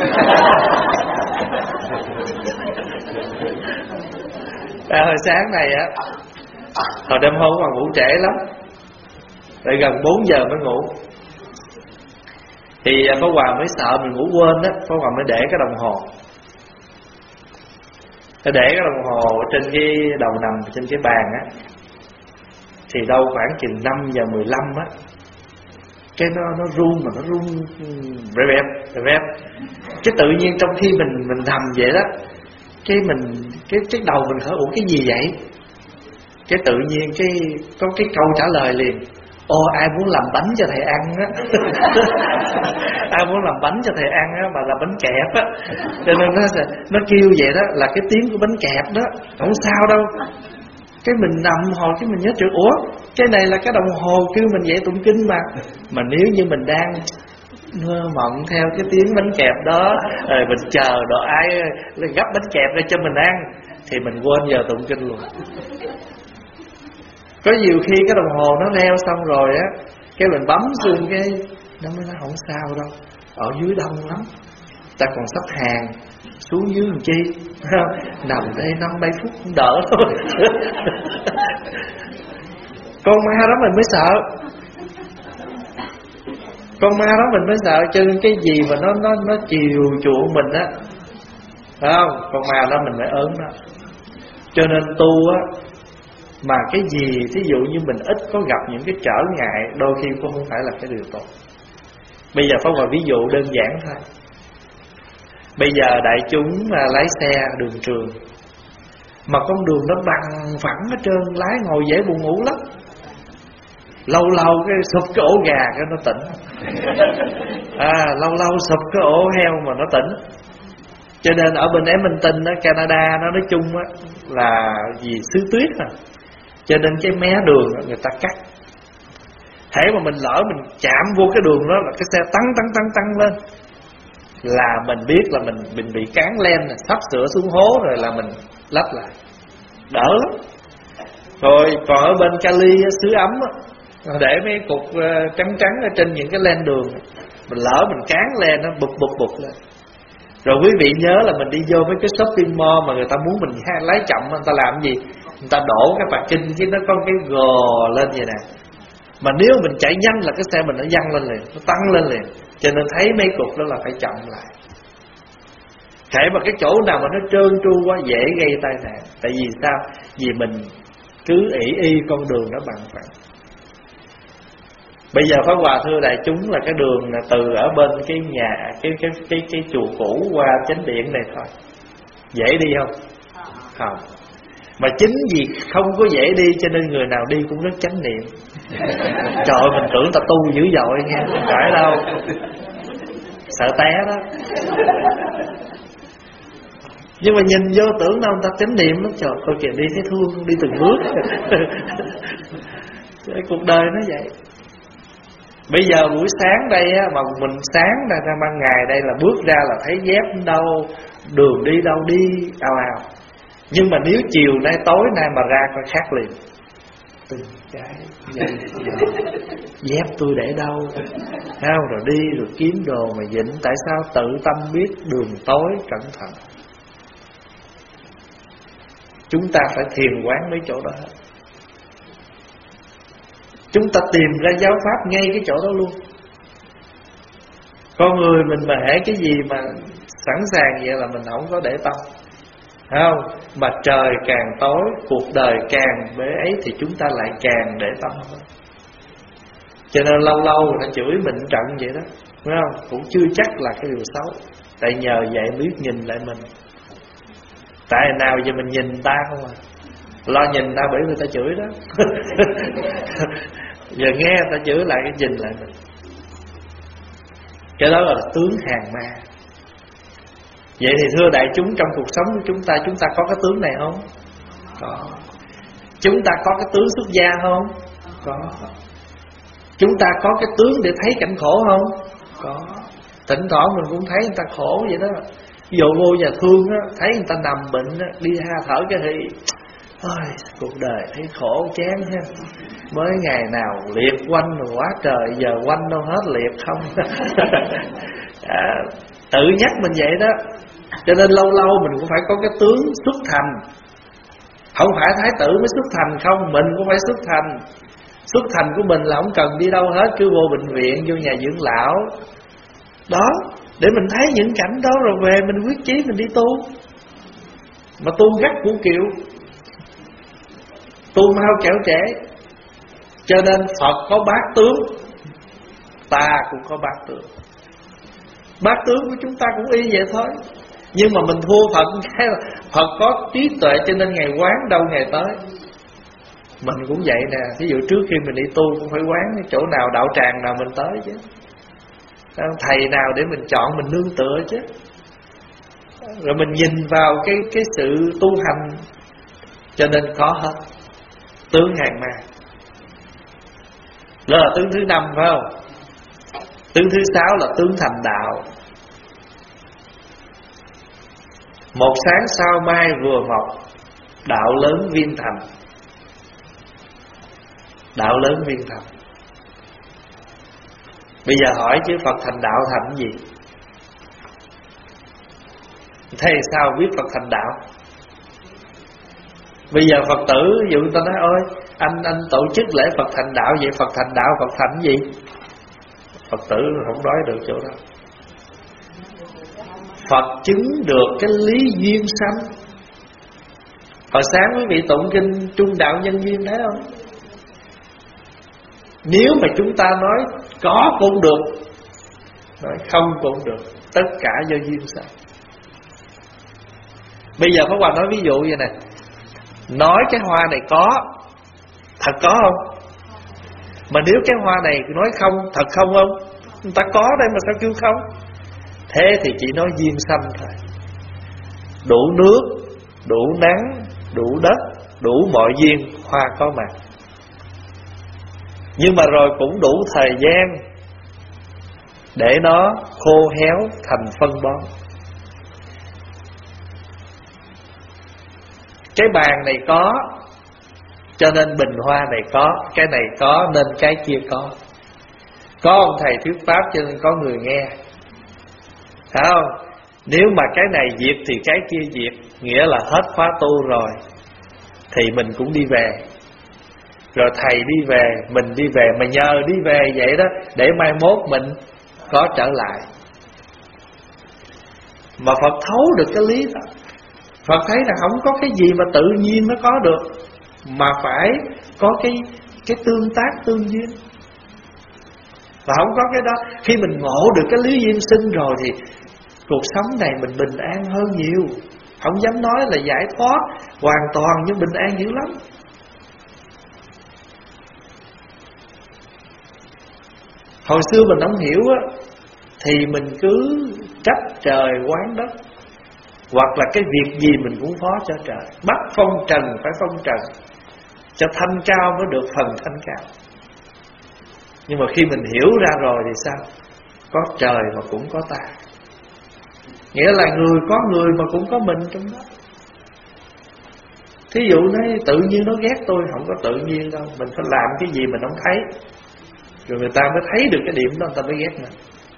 Speaker 2: Hồi sáng này á, hồi đêm hôm Hòa ngủ trễ lắm, tại gần 4 giờ mới ngủ. Thì Pháp Hòa mới sợ mình ngủ quên á, Pháp Hòa mới để cái đồng hồ. Để cái đồng hồ trên cái đầu nằm trên cái bàn á, thì đâu khoảng chừng 5 giờ 15 á, cái nó run, mà nó run rẹp. Cái tự nhiên trong khi mình nằm vậy đó, cái đầu mình hỏi: ủa cái gì vậy? Cái tự nhiên có cái câu trả lời liền: ô, ai muốn làm bánh cho thầy ăn á. Ai muốn làm bánh cho thầy ăn á, mà là bánh kẹp á. Cho nên nó kêu vậy đó, là cái tiếng của bánh kẹp đó. Không sao đâu. Cái mình nằm hồi cái mình nhớ chuyện: ủa, cái này là cái đồng hồ kêu mình dậy tụng kinh mà. Mà nếu như mình đang mơ mộng theo cái tiếng bánh kẹp đó, rồi mình chờ đợi ai gấp bánh kẹp ra cho mình ăn, thì mình quên giờ tụng kinh luôn. Có nhiều khi cái đồng hồ nó reo xong rồi á, cái mình bấm xuống cái nó mới nói: không sao đâu, ở dưới đông lắm, ta còn sắp hàng, xuống dưới làm chi, nằm đây 5-7 phút cũng đỡ thôi. Con ma đó mình mới sợ. Con ma đó mình mới sợ. Cho nên cái gì mà nó chiều chuộng mình á, phải không? Con ma đó mình mới ớn đó. Cho nên tu á, mà cái gì thí dụ như mình ít có gặp những cái trở ngại, đôi khi cũng không phải là cái điều tốt. Bây giờ Pháp Hòa ví dụ đơn giản thôi. Bây giờ đại chúng lái xe đường trường, mà con đường nó bằng phẳng hết trơn, lái ngồi dễ buồn ngủ lắm. Lâu cái sụp cái ổ gà cái nó tỉnh. Lâu sụp cái ổ heo mà nó tỉnh. Cho nên ở bên Edmonton đó, Canada nó nói chung á, là gì xứ tuyết à. Cho nên cái mé đường đó, người ta cắt. Thế mà mình lỡ mình chạm vô cái đường đó là cái xe tăng lên, là mình biết là mình bị cán len, sắp sửa xuống hố rồi, là mình lắp lại, đỡ lắm. Rồi còn ở bên Cali xứ ấm á, để mấy cục trắng ở trên những cái len đường, mình lỡ mình cán len nó bụp lên. Rồi quý vị nhớ là mình đi vô mấy cái shopping mall mà người ta muốn mình lái chậm, người ta làm gì? Người ta đổ cái parking chứ nó có cái gò lên vậy nè. Mà nếu mình chạy nhanh là cái xe mình nó văng lên liền, nó tăng lên liền. Cho nên thấy mấy cục đó là phải chậm lại. Thể mà cái chỗ nào mà nó trơn tru quá dễ gây tai nạn. Tại vì sao? Vì mình cứ ỷ con đường nó bằng phẳng. Bây giờ Pháp Hòa thưa đại chúng là cái đường là từ ở bên cái nhà cái chùa cũ qua chánh điện này thôi, dễ đi không? Không. Mà chính vì không có dễ đi cho nên người nào đi cũng rất chánh niệm. Trời ơi, mình tưởng ta tu dữ dội nha, không phải đâu, sợ té đó. Nhưng mà nhìn vô tưởng đâu người ta chánh niệm lắm. Trời coi kìa, đi thấy thương, đi từng bước. Cuộc đời nó vậy. Bây giờ buổi sáng đây á, mà mình sáng ra ban ngày đây là bước ra là thấy dép đâu, đường đi đâu đi ào ào. Nhưng mà nếu chiều nay tối nay mà ra coi khác liền. Từng cái dép tôi để đâu, không, rồi đi rồi kiếm đồ mà dịnh. Tại sao? Tự tâm biết đường tối, cẩn thận. Chúng ta phải thiền quán mấy chỗ đó hết. Chúng ta tìm ra giáo pháp ngay cái chỗ đó luôn. Con người mình mà hễ cái gì mà sẵn sàng vậy là mình không có để tâm, không? Mà trời càng tối, cuộc đời càng bế ấy thì chúng ta lại càng để tâm hơn. Cho nên lâu lâu người ta chửi mình trận vậy đó, đúng không? Cũng chưa chắc là cái điều xấu. Tại nhờ vậy biết nhìn lại mình. Tại nào giờ mình nhìn ta không à? Lo nhìn ta bởi người ta chửi đó. Giờ nghe người ta chửi lại cái nhìn lại mình. Cái đó là tướng hàng ma. Vậy thì thưa đại chúng, trong cuộc sống của chúng ta có cái tướng này không? Có. Chúng ta có cái tướng xuất gia không? Có. Chúng ta có cái tướng để thấy cảnh khổ không? Có. Thỉnh thoảng mình cũng thấy người ta khổ vậy đó. Ví dụ vô nhà thương á, thấy người ta nằm bệnh á, đi ha thở cái thì ôi, cuộc đời thấy khổ chán ha. Mới ngày nào liệt quanh rồi quá trời, giờ quanh đâu hết liệt không. Tự nhắc mình vậy đó. Cho nên lâu lâu mình cũng phải có cái tướng xuất thành. Không phải thái tử mới xuất thành không, mình cũng phải xuất thành. Xuất thành của mình là không cần đi đâu hết, cứ vô bệnh viện, vô nhà dưỡng lão đó, để mình thấy những cảnh đó rồi về mình quyết chí mình đi tu. Mà tu gắt của kiệu, tu mau kẻo trễ. Cho nên Phật có bát tướng, ta cũng có bát tướng. Bát tướng của chúng ta cũng y vậy thôi. Nhưng mà mình thua Phật cái là Phật có trí tuệ cho nên Ngài quán đâu Ngài tới. Mình cũng vậy nè. Ví dụ trước khi mình đi tu cũng phải quán chỗ nào đạo tràng nào mình tới chứ, thầy nào để mình chọn mình nương tựa chứ. Rồi mình nhìn vào cái sự tu hành. Cho nên có hết tướng hàng ma. Đó là tướng thứ 5 phải không? Tướng thứ 6 là tướng thành đạo. Một sáng sao mai vừa mọc, đạo lớn viên thành. Đạo lớn viên thành. Bây giờ hỏi chứ Phật thành đạo thành cái gì? Thế sao biết Phật thành đạo? Bây giờ Phật tử, ví dụ người ta nói ơi, anh tổ chức lễ Phật thành đạo, vậy Phật thành đạo, Phật thành cái gì? Phật tử không nói được chỗ đó. Phật chứng được cái lý duyên sanh. Hồi sáng quý vị tụng kinh trung đạo nhân duyên thấy không? Nếu mà chúng ta nói có cũng được, nói không cũng được, tất cả do duyên sanh. Bây giờ Pháp Hòa nói ví dụ vậy nè. Nói cái hoa này có, thật có không? Mà nếu cái hoa này nói không, thật không không? Người ta có đây mà sao kêu không? Thế thì chỉ nói duyên sanh thôi. Đủ nước, đủ nắng, đủ đất, đủ mọi duyên, hoa có mặt. Nhưng mà rồi cũng đủ thời gian để nó khô héo thành phân bón. Cái bàn này có, cho nên bình hoa này có. Cái này có nên cái kia có. Có ông thầy thuyết pháp cho nên có người nghe, phải không? Nếu mà cái này diệt thì cái kia diệt, nghĩa là hết khóa tu rồi, thì mình cũng đi về. Rồi thầy đi về, mình đi về. Mà nhờ đi về vậy đó, để mai mốt mình có trở lại. Mà Phật thấu được cái lý đó. Phật thấy là không có cái gì mà tự nhiên nó có được, mà phải có cái tương tác tương duyên. Và không có cái đó, khi mình ngộ được cái lý duyên sinh rồi thì cuộc sống này mình bình an hơn nhiều. Không dám nói là giải thoát hoàn toàn, nhưng bình an dữ lắm. Hồi xưa mình không hiểu á, thì mình cứ trách trời oán đất, hoặc là cái việc gì mình cũng phó cho trời. Bắt phong trần phải phong trần, cho thanh cao mới được phần thanh cao. Nhưng mà khi mình hiểu ra rồi thì sao? Có trời mà cũng có ta. Nghĩa là người có người mà cũng có mình trong đó. Thí dụ nói tự nhiên nó ghét tôi, không có tự nhiên đâu. Mình phải làm cái gì mình không thấy, rồi người ta mới thấy được cái điểm đó, người ta mới ghét mình.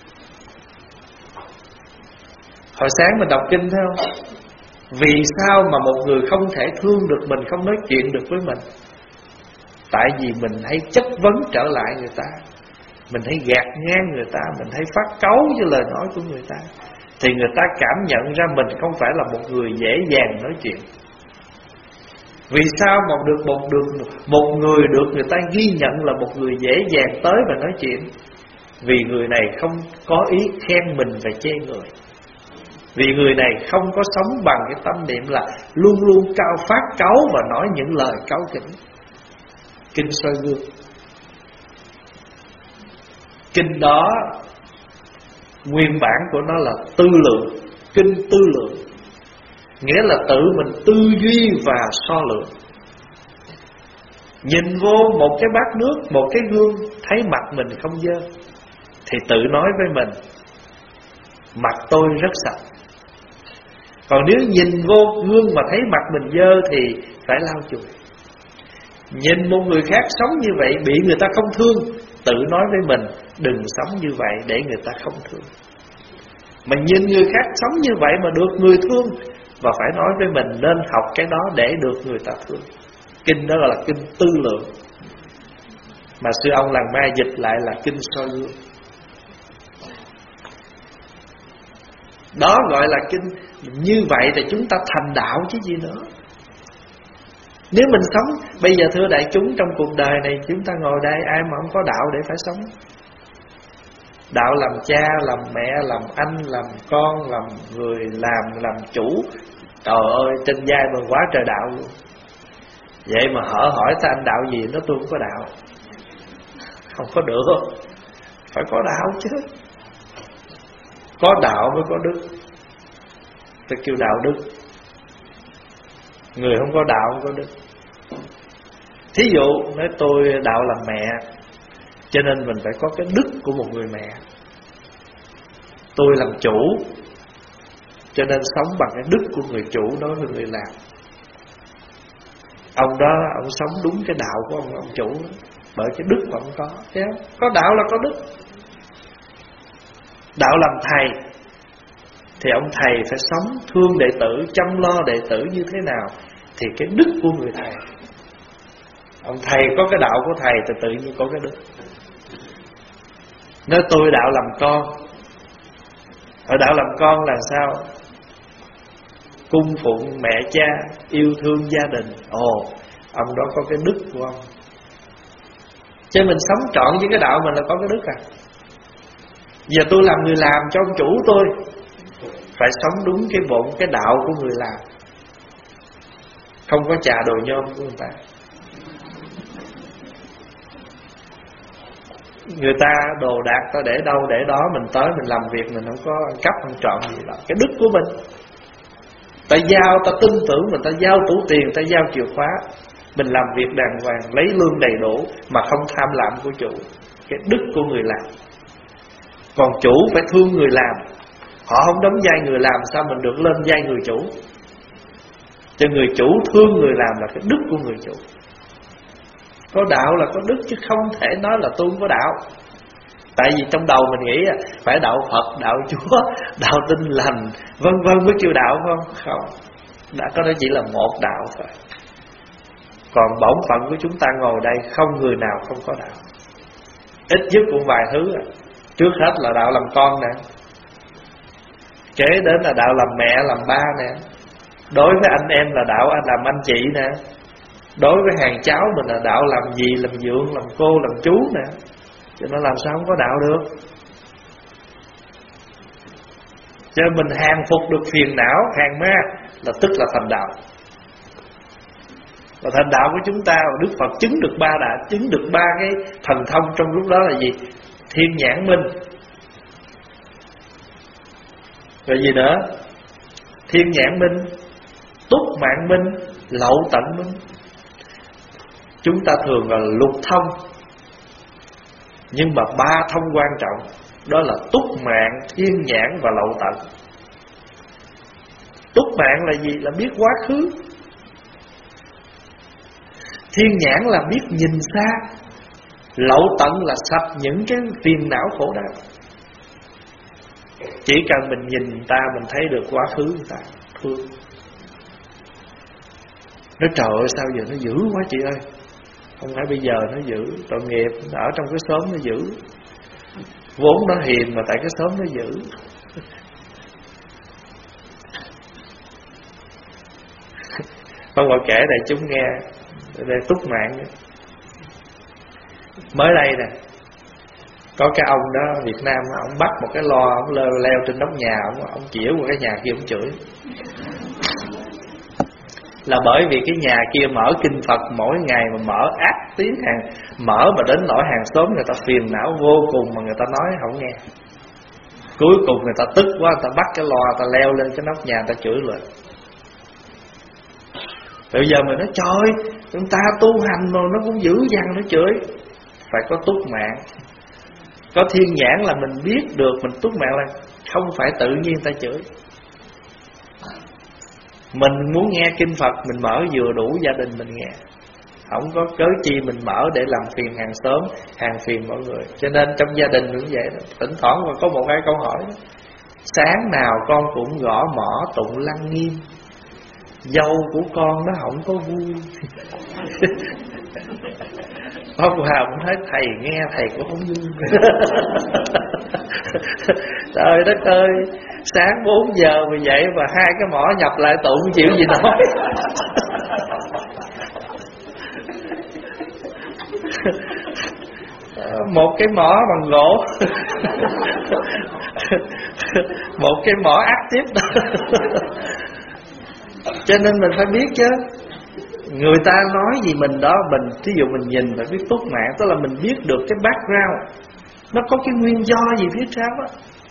Speaker 2: Hồi sáng mình đọc kinh thấy không? Vì sao mà một người không thể thương được mình, không nói chuyện được với mình? Tại vì mình hay chất vấn trở lại người ta, mình hay gạt ngang người ta, mình hay phát cáu với lời nói của người ta, thì người ta cảm nhận ra mình không phải là một người dễ dàng nói chuyện. Vì sao mà một người được người ta ghi nhận là một người dễ dàng tới và nói chuyện? Vì người này không có ý khen mình và chê người. Vì người này không có sống bằng cái tâm niệm là luôn luôn phát cáu và nói những lời cáu kỉnh. Kinh soi gương. Kinh đó nguyên bản của nó là tư lượng, kinh tư lượng, nghĩa là tự mình tư duy và so lượng. Nhìn vô một cái bát nước, một cái gương, thấy mặt mình không dơ, thì tự nói với mình, mặt tôi rất sạch. Còn nếu nhìn vô gương mà thấy mặt mình dơ thì phải lau chùi. Nhìn một người khác sống như vậy bị người ta không thương, tự nói với mình, đừng sống như vậy để người ta không thương. Mà nhìn người khác sống như vậy mà được người thương, và phải nói với mình nên học cái đó để được người ta thương. Kinh đó là kinh tư lượng, mà sư ông Làng Ma dịch lại là kinh soi gương. Đó gọi là kinh. Như vậy thì chúng ta thành đạo chứ gì nữa. Nếu mình sống, bây giờ thưa đại chúng, trong cuộc đời này chúng ta ngồi đây, ai mà không có đạo để phải sống? Đạo làm cha, làm mẹ, làm anh, làm con, làm người, làm chủ. Trời ơi, trên vai mình quá trời đạo luôn. Vậy mà hỏi ta anh đạo gì, nó tôi không có đạo. Không có được, phải có đạo chứ. Có đạo mới có đức. Tôi kêu đạo đức. Người không có đạo không có đức. Thí dụ nói tôi đạo làm mẹ, cho nên mình phải có cái đức của một người mẹ. Tôi làm chủ, cho nên sống bằng cái đức của người chủ đối với người làm. Ông đó, ông sống đúng cái đạo của ông chủ, bởi cái đức mà ông có. Thấy không? Có đạo là có đức. Đạo làm thầy, thì ông thầy phải sống thương đệ tử, chăm lo đệ tử như thế nào, thì cái đức của người thầy. Ông thầy có cái đạo của thầy thì tự nhiên có cái đức. Nếu tôi đạo làm con, ở đạo làm con là sao? Cung phụng mẹ cha, yêu thương gia đình. Ông đó có cái đức của ông. Cho mình sống trọn với cái đạo mình là có cái đức à. Giờ tôi làm người làm cho ông chủ tôi, phải sống đúng cái bổn, cái đạo của người làm, không có chà đồ nhôm của người ta. Người ta đồ đạc ta để đâu để đó, mình tới mình làm việc mình không có ăn cắp ăn trộm gì đó. Cái đức của mình, ta giao, ta tin tưởng mình, ta giao tủ tiền, ta giao chìa khóa, mình làm việc đàng hoàng, lấy lương đầy đủ mà không tham lam của chủ. Cái đức của người làm. Còn chủ phải thương người làm, họ không đóng vai người làm, sao mình được lên vai người chủ? Cho người chủ thương người làm là cái đức của người chủ. Có đạo là có đức, chứ không thể nói là tôi không có đạo. Tại vì trong đầu mình nghĩ phải đạo Phật, đạo Chúa, đạo Tin Lành, vân vân mới kêu đạo, phải không? Không, đã có đó chỉ là một đạo thôi. Còn bổn phận của chúng ta ngồi đây không người nào không có đạo. Ít nhất cũng vài thứ. Trước hết là đạo làm con nè, kế đến là đạo làm mẹ, làm ba nè, đối với anh em là đạo làm anh chị nè, đối với hàng cháu mình là đạo làm dì, làm dượng, làm cô, làm chú nè. Cho nên làm sao không có đạo được. Cho nên mình hàng phục được phiền não, hàng ma là tức là thành đạo. Và thành đạo của chúng ta, Đức Phật chứng được chứng được ba cái thần thông trong lúc đó là gì? Thiên nhãn minh. Rồi gì nữa? Thiên nhãn minh, túc mạng minh, lậu tận minh. Chúng ta thường là lục thông, nhưng mà ba thông quan trọng, đó là túc mạng, thiên nhãn và lậu tận. Túc mạng là gì? Là biết quá khứ. Thiên nhãn là biết nhìn xa. Lậu tận là sạch những cái phiền não khổ đau. Chỉ cần mình nhìn người ta, mình thấy được quá khứ người ta, thương. Nói trời ơi sao giờ nó dữ quá chị ơi. Không phải bây giờ nó dữ, tội nghiệp, ở trong cái xóm nó dữ. Vốn nó hiền mà tại cái xóm nó dữ. Không gọi kể đại chúng nghe để túc mạng. Mới đây nè, có cái ông đó Việt Nam, ông bắt một cái lo, ông leo trên nóc nhà, ông chĩa qua cái nhà kia, ông chửi. Là bởi vì cái nhà kia mở kinh Phật mỗi ngày mà mở ác tiếng hàng, mở mà đến nỗi hàng xóm người ta phiền não vô cùng mà người ta nói không nghe. Cuối cùng người ta tức quá, người ta bắt cái lo, người ta leo lên cái nóc nhà, người ta chửi lại. Bây giờ mình nói trời, chúng ta tu hành rồi nó cũng dữ dằn nó chửi. Phải có túc mạng. Có thiên nhãn là mình biết được, mình túc mạng là không phải tự nhiên ta chửi. Mình muốn nghe kinh Phật, mình mở vừa đủ gia đình mình nghe. Không có cớ chi mình mở để làm phiền hàng xóm, hàng phiền mọi người. Cho nên trong gia đình cũng vậy đó. Thỉnh thoảng mà có một cái câu hỏi đó. Sáng nào con cũng gõ mõ tụng lăng nghiêm, dâu của con nó không có vui. Ông Hòa cũng thấy thầy nghe thầy cũng không vui. Trời đất ơi, sáng 4 giờ mà dậy mà hai cái mỏ nhập lại tụng chịu gì nói. Một cái mỏ bằng gỗ, một cái mỏ ác tiếp đó. Cho nên mình phải biết chứ. Người ta nói gì mình đó, mình ví dụ mình nhìn phải biết túc mạng, tức là mình biết được cái background, nó có cái nguyên do gì phía sau á.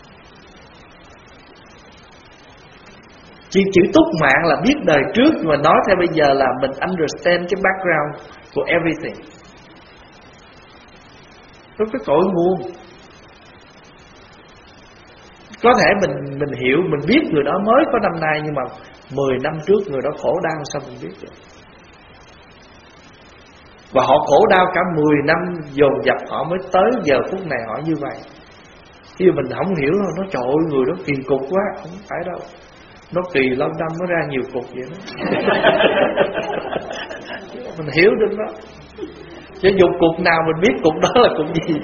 Speaker 2: Chữ túc mạng là biết đời trước, nhưng mà nói theo bây giờ là mình understand cái background của everything. Nó cái cội nguồn. Có thể mình hiểu, mình biết người đó mới có năm nay, nhưng mà 10 năm trước người đó khổ đau sao mình biết được. Và họ khổ đau cả 10 năm dồn dập họ mới tới giờ phút này họ như vậy. Khi mình không hiểu đâu, nó trời ơi người đó kỳ cục quá. Không phải đâu, nó kỳ lâu năm nó ra nhiều cục vậy đó. Mình hiểu được đó. Chứ dùng cục nào mình biết cục đó là cục gì.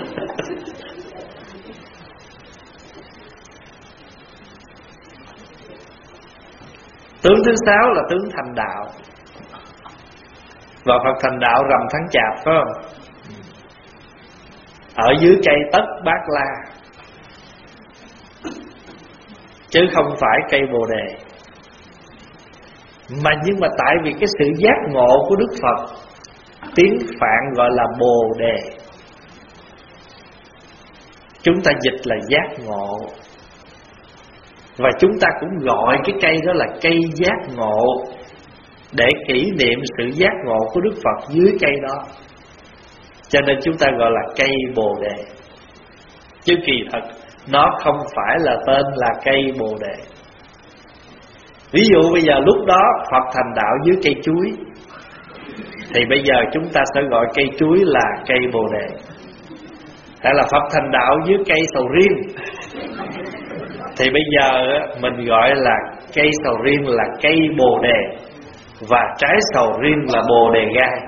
Speaker 2: Tướng thứ 6 là tướng thành đạo. Và Phật thành đạo rằm tháng Chạp phải không? Ở dưới cây tất bát la, chứ không phải cây bồ đề. Mà nhưng mà tại vì cái sự giác ngộ của Đức Phật, tiếng Phạn gọi là bồ đề, chúng ta dịch là giác ngộ. Và chúng ta cũng gọi cái cây đó là cây giác ngộ, để kỷ niệm sự giác ngộ của Đức Phật dưới cây đó. Cho nên chúng ta gọi là cây bồ đề. Chứ kỳ thật nó không phải là tên là cây bồ đề. Ví dụ bây giờ lúc đó Phật thành đạo dưới cây chuối, thì bây giờ chúng ta sẽ gọi cây chuối là cây bồ đề. Hay là Phật thành đạo dưới cây sầu riêng, thì bây giờ mình gọi là cây sầu riêng là cây bồ đề, và trái sầu riêng là bồ đề gai.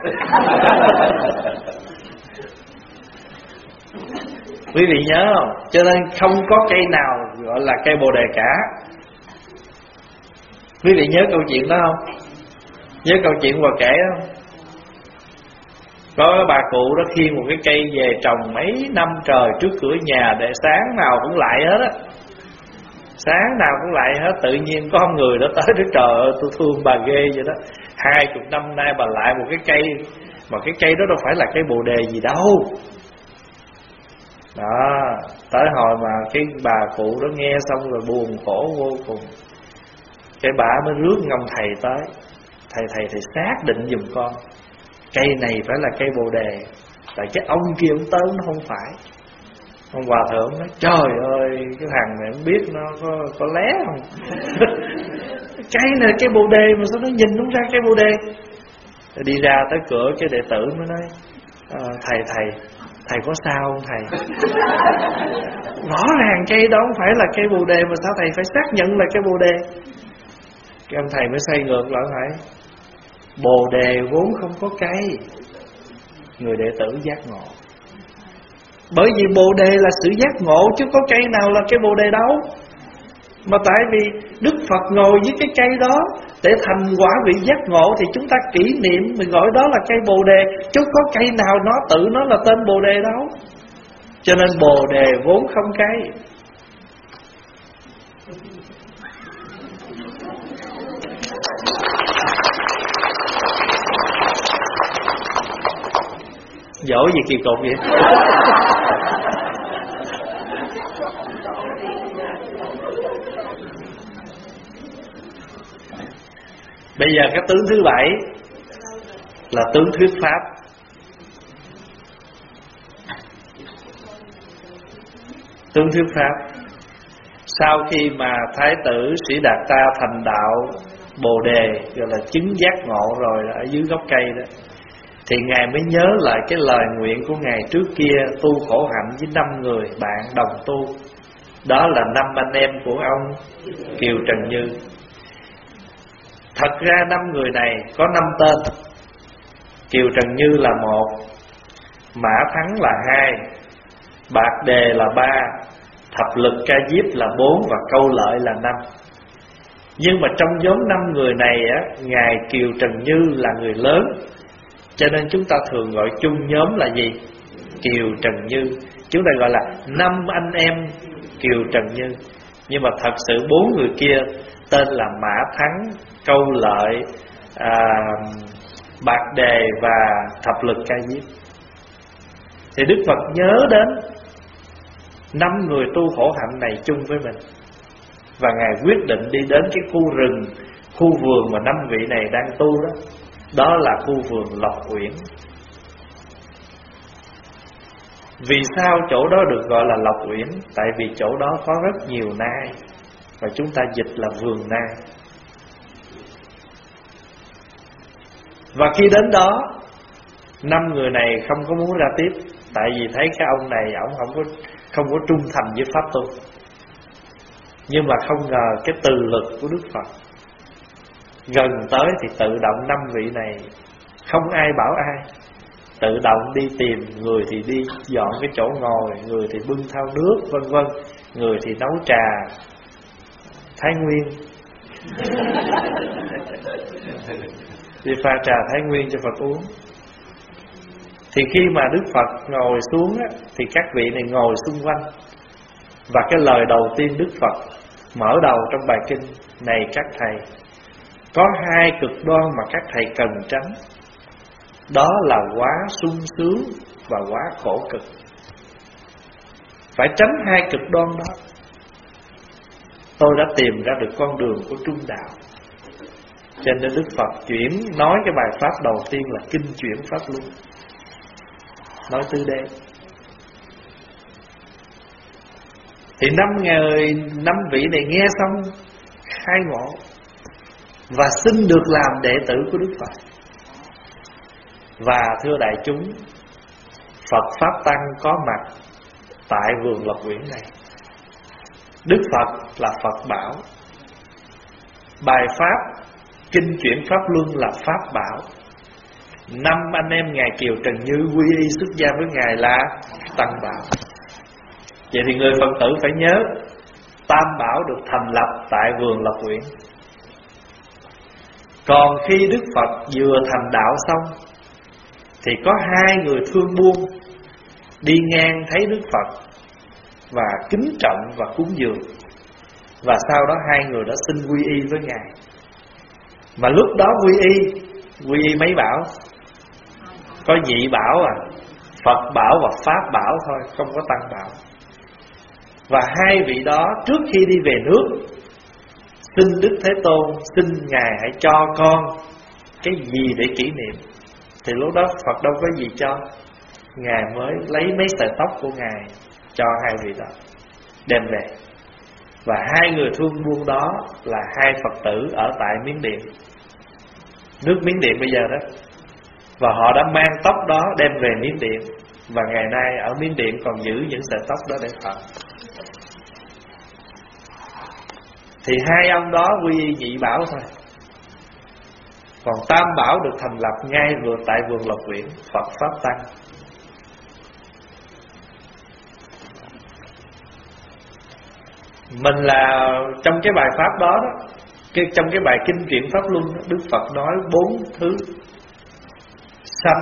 Speaker 2: Quý vị nhớ không? Cho nên không có cây nào gọi là cây bồ đề cả. Quý vị nhớ câu chuyện đó không? Nhớ câu chuyện vừa kể không? Có bà cụ đó khiêng một cái cây về trồng mấy năm trời trước cửa nhà, để sáng nào cũng lại hết á. Sáng nào cũng lại hết. Tự nhiên có người đó tới đó, trời ơi tôi thương bà ghê vậy đó, 20 năm nay bà lại một cái cây, mà cái cây đó đâu phải là cây bồ đề gì đâu. Đó, tới hồi mà cái bà cụ đó nghe xong rồi buồn khổ vô cùng. Cái bà mới rước ngông thầy tới. Thầy xác định giùm con, cây này phải là cây bồ đề. Tại cái ông kia ông tới nó không phải. Ông hòa thượng nói trời ơi, cái thằng này không biết nó có lé không. Cây này cây bồ đề mà sao nó nhìn không ra cây bồ đề. Rồi đi ra tới cửa, cái đệ tử mới nói thầy có sao không thầy? Rõ ràng cây đó không phải là cây bồ đề, mà sao thầy phải xác nhận là cây bồ đề? Cái ông thầy mới xoay ngược lại hỏi, bồ đề vốn không có cây. Người đệ tử giác ngộ. Bởi vì bồ đề là sự giác ngộ, chứ có cây nào là cây bồ đề đâu. Mà tại vì Đức Phật ngồi với cái cây đó để thành quả vị giác ngộ, thì chúng ta kỷ niệm mình gọi đó là cây bồ đề, chứ có cây nào nó tự nó là tên bồ đề đâu. Cho nên bồ đề vốn không cây. Dỗ gì kỳ cục vậy? Bây giờ cái tướng thứ 7 là tướng thuyết pháp. Tướng thuyết pháp. Sau khi mà Thái tử Sĩ Đạt Ta thành đạo Bồ Đề, gọi là chứng giác ngộ rồi ở dưới gốc cây đó, thì Ngài mới nhớ lại cái lời nguyện của Ngài trước kia tu khổ hạnh với 5 người bạn đồng tu. Đó là 5 anh em của ông Kiều Trần Như. Thật ra 5 người này có 5 tên. Kiều Trần Như là 1, Mã Thắng là 2, Bạc Đề là 3, Thập Lực Ca Diếp là 4 và Câu Lợi là 5. Nhưng mà trong nhóm 5 người này á, Ngài Kiều Trần Như là người lớn, cho nên chúng ta thường gọi chung nhóm là gì? Kiều Trần Như. Chúng ta gọi là 5 anh em Kiều Trần Như. Nhưng mà thật sự 4 người kia tên là Mã Thắng, Câu Lợi, Bạc Đề và Thập Lực Ca Diếp. Thì Đức Phật nhớ đến 5 người tu khổ hạnh này chung với mình, và Ngài quyết định đi đến cái khu rừng, khu vườn mà 5 vị này đang tu đó. Đó là khu vườn Lộc Uyển. Vì sao chỗ đó được gọi là Lộc Uyển? Tại vì chỗ đó có rất nhiều nai, và chúng ta dịch là vườn nai. Và khi đến đó, 5 người này không có muốn ra tiếp, tại vì thấy cái ông này ổng không có trung thành với pháp tu. Nhưng mà không ngờ cái từ lực của Đức Phật gần tới thì tự động 5 vị này không ai bảo ai, tự động đi tìm. Người thì đi dọn cái chỗ ngồi, người thì bưng thau nước, vân vân, người thì nấu trà Thái Nguyên, đi pha trà Thái Nguyên cho Phật uống. Thì khi mà Đức Phật ngồi xuống á, thì các vị này ngồi xung quanh. Và cái lời đầu tiên Đức Phật mở đầu trong bài kinh này: các thầy, có 2 cực đoan mà các thầy cần tránh. Đó là quá sung sướng và quá khổ cực. Phải tránh 2 cực đoan đó. Tôi đã tìm ra được con đường của trung đạo. Cho nên Đức Phật nói cái bài pháp đầu tiên là kinh chuyển pháp luân, nói tứ đế. Thì 5 vị này nghe xong khai ngộ và xin được làm đệ tử của Đức Phật. Và thưa đại chúng, Phật Pháp Tăng có mặt tại vườn Lộc Uyển này. Đức Phật là Phật bảo, bài pháp kinh chuyển pháp luân là pháp bảo. 5 anh em Ngài Kiều Trần Như quy y xuất gia với Ngài là Tăng bảo. Vậy thì người Phật tử phải nhớ, Tam bảo được thành lập tại vườn Lộc Uyển. Còn khi Đức Phật vừa thành đạo xong, thì có 2 người thương buôn đi ngang thấy Đức Phật và kính trọng và cúng dường. Và sau đó hai người đó xin quy y với Ngài. Mà lúc đó quy y mấy bảo? Có nhị bảo à, Phật bảo và Pháp bảo thôi, không có Tăng bảo. Và hai vị đó trước khi đi về nước xin Đức Thế Tôn, xin Ngài hãy cho con cái gì để kỷ niệm. Thì lúc đó Phật đâu có gì cho. Ngài mới lấy mấy sợi tóc của Ngài cho hai vị đó đem về. Và hai người thương buôn đó là hai Phật tử ở tại Miến Điện, nước Miến Điện bây giờ đó. Và họ đã mang tóc đó đem về Miến Điện. Và ngày nay ở Miến Điện còn giữ những sợi tóc đó để thờ. Thì hai ông đó quy y nhị bảo thôi. Còn tam bảo được thành lập ngay tại vườn Lộc Uyển, Phật Pháp Tăng. Mình là trong cái bài pháp đó, trong cái bài kinh truyện Pháp Luân đó, Đức Phật nói 4 thứ sanh.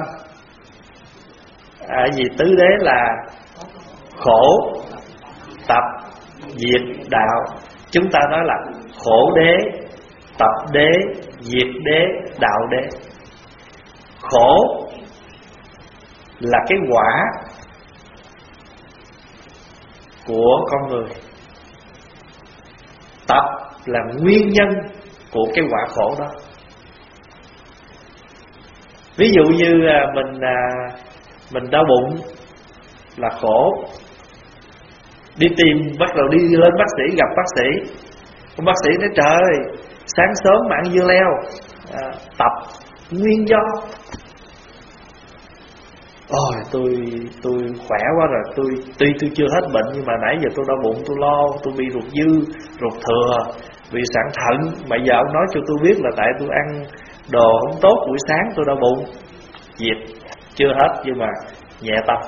Speaker 2: Gì tứ đế là khổ, tập, diệt, đạo. Chúng ta nói là khổ đế, tập đế, diệt đế, đạo đế. Khổ là cái quả của con người. Tập là nguyên nhân của cái quả khổ đó. Ví dụ như mình đau bụng là khổ. Đi tìm, bắt đầu đi lên bác sĩ, gặp bác sĩ. Ông bác sĩ nói trời, sáng sớm mà ăn dưa leo. Tập nguyên do. Ôi tôi khỏe quá rồi, tuy tôi chưa hết bệnh nhưng mà nãy giờ tôi đau bụng, tôi lo, tôi bị ruột dư, ruột thừa, bị sạn thận. Mà giờ ông nói cho tôi biết là tại tôi ăn đồ không tốt, buổi sáng tôi đau bụng. Diệt, chưa hết nhưng mà nhẹ tâm.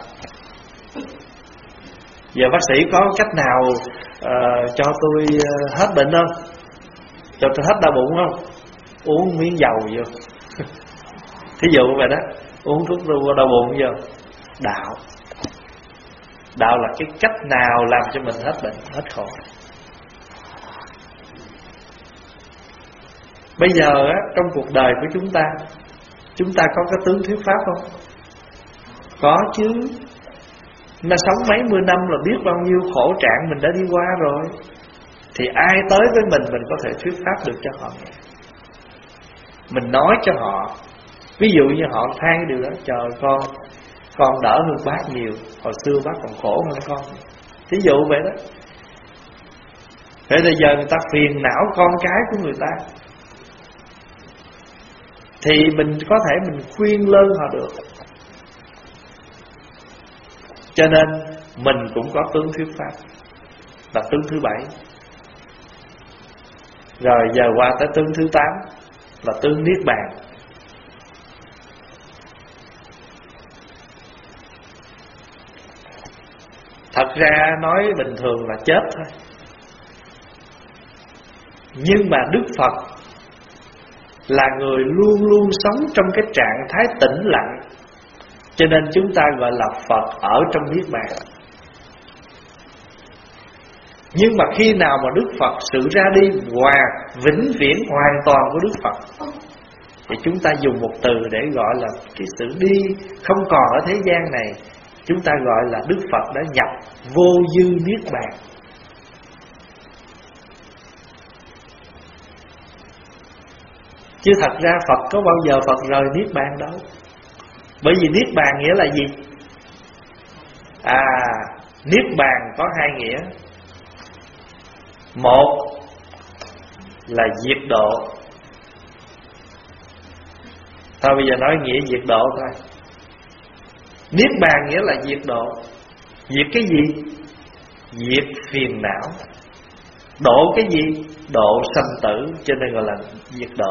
Speaker 2: Giờ bác sĩ có cách nào cho tôi hết bệnh không? Cho tôi hết đau bụng không? Uống miếng dầu vô. Thí dụ vậy đó, uống thuốc đau bụng vô. Đạo. Đạo là cái cách nào làm cho mình hết bệnh, hết khổ. Bây giờ á, trong cuộc đời của chúng ta có cái tướng thuyết pháp không? Có chứ. Mà sống mấy mươi năm là biết bao nhiêu khổ trạng mình đã đi qua rồi. Thì ai tới với mình có thể thuyết pháp được cho họ nghe. Mình nói cho họ. Ví dụ như họ than điều đó, trời con đỡ hơn bác nhiều, hồi xưa bác còn khổ hơn con. Thí dụ vậy đó. Thế bây giờ người ta phiền não con cái của người ta, thì mình có thể mình khuyên lơn họ được. Cho nên mình cũng có tướng thuyết pháp, là tướng thứ 7. Rồi giờ qua tới tướng thứ 8, là tướng Niết Bàn. Thật ra nói bình thường là chết thôi. Nhưng mà Đức Phật là người luôn luôn sống trong cái trạng thái tĩnh lặng, cho nên chúng ta gọi là Phật ở trong Niết Bàn. Nhưng mà khi nào mà Đức Phật sự ra đi vĩnh viễn hoàn toàn của Đức Phật, thì chúng ta dùng một từ để gọi là cái sự đi không còn ở thế gian này. Chúng ta gọi là Đức Phật đã nhập vô dư Niết Bàn. Chứ thật ra Phật có bao giờ Phật rời Niết Bàn đâu. Bởi vì Niết Bàn nghĩa là gì? Niết Bàn có hai nghĩa. Một là diệt độ. Thôi bây giờ nói nghĩa diệt độ thôi. Niết Bàn nghĩa là diệt độ. Diệt cái gì? Diệt phiền não. Độ cái gì? Độ sanh tử, cho nên gọi là diệt độ.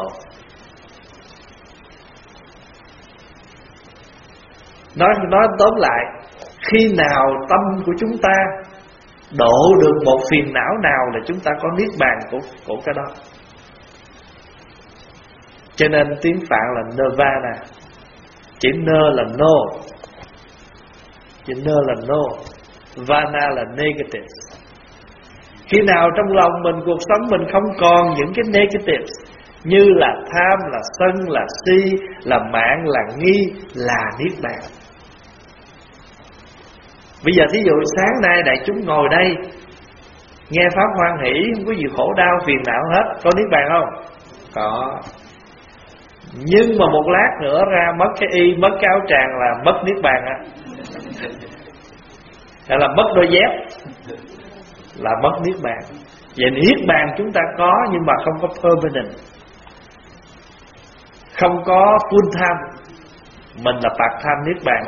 Speaker 2: Nói tóm lại, khi nào tâm của chúng ta độ được một phiền não nào là chúng ta có Niết Bàn của cái đó. Cho nên tiếng Phạn là Nirvana. Chữ nơ là no, chữ nơ là no, vana là negative. Khi nào trong lòng mình, cuộc sống mình không còn những cái negative như là tham, là sân, là si, là mạn, là nghi, là niết bàn. Bây giờ thí dụ sáng nay đại chúng ngồi đây nghe pháp hoan hỷ, không có gì khổ đau phiền não hết, có niết bàn không? Có. Nhưng mà một lát nữa ra mất cái y, mất cái áo tràng là mất niết bàn á. Hay là mất đôi dép là mất niết bàn. Vậy niết bàn chúng ta có nhưng mà không có permanent, không có full time. Mình là part time niết bàn.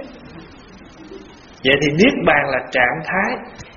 Speaker 2: Vậy thì niết bàn là trạng thái.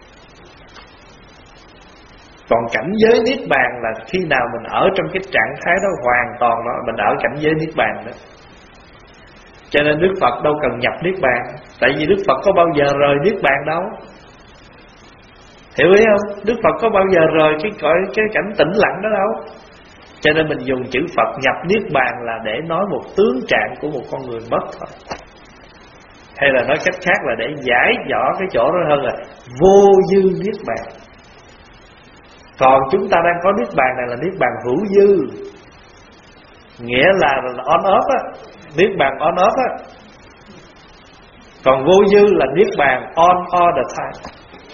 Speaker 2: Còn cảnh giới niết bàn là khi nào mình ở trong cái trạng thái đó hoàn toàn đó, mình ở cảnh giới niết bàn đó. Cho nên Đức Phật đâu cần nhập niết bàn, tại vì Đức Phật có bao giờ rời niết bàn đâu. Hiểu ý không? Đức Phật có bao giờ rời cái cảnh tĩnh lặng đó đâu. Cho nên mình dùng chữ Phật nhập niết bàn là để nói một tướng trạng của một con người mất thôi. Hay là nói cách khác là để giải rõ cái chỗ đó hơn là vô dư niết bàn. Còn chúng ta đang có niết bàn này là niết bàn hữu dư, nghĩa là on off á, niết bàn on off á. Còn vô dư là niết bàn on all the time.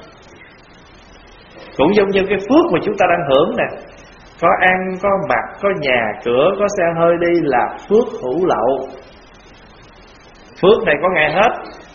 Speaker 2: Cũng giống như cái phước mà chúng ta đang hưởng nè, có ăn, có mặc, có nhà cửa, có xe hơi đi là phước hữu lậu. Phước này có ngày hết.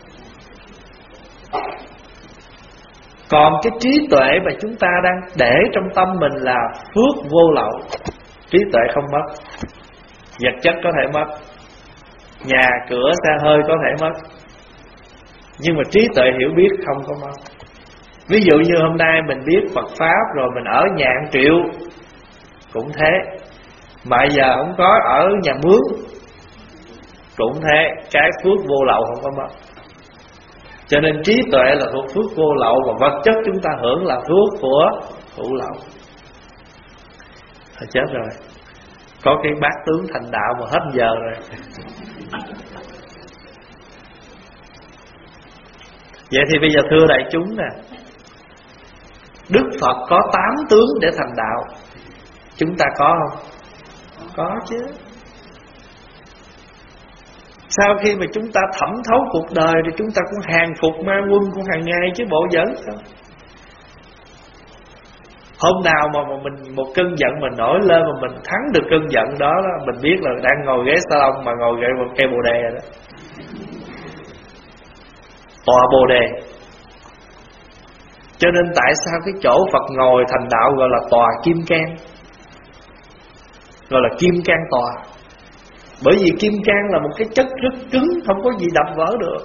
Speaker 2: Còn cái trí tuệ mà chúng ta đang để trong tâm mình là phước vô lậu. Trí tuệ không mất. Vật chất có thể mất, nhà cửa xe hơi có thể mất, nhưng mà trí tuệ hiểu biết không có mất. Ví dụ như hôm nay mình biết Phật Pháp rồi mình ở nhà 1 triệu cũng thế. Mà giờ không có ở nhà mướn cũng thế. Cái phước vô lậu không có mất. Cho nên trí tuệ là thuộc phước vô lậu, và vật chất chúng ta hưởng là phước của hữu lậu. Thôi chết rồi, có cái bát tướng thành đạo mà hết giờ rồi. Vậy thì bây giờ thưa đại chúng nè, Đức Phật có 8 tướng để thành đạo, chúng ta có không? Có chứ. Sau khi mà chúng ta thẩm thấu cuộc đời thì chúng ta cũng hàng phục ma quân của hàng ngày chứ bộ giỡn sao? Hôm nào mà mình một cơn giận mình nổi lên mà mình thắng được cơn giận đó, mình biết là đang ngồi ghế salon mà ngồi ghế một cây bồ đề rồi đó. Tòa bồ đề. Cho nên tại sao cái chỗ Phật ngồi thành đạo gọi là tòa kim cang, gọi là kim cang tòa? Bởi vì kim cang là một cái chất rất cứng, không có gì đập vỡ được.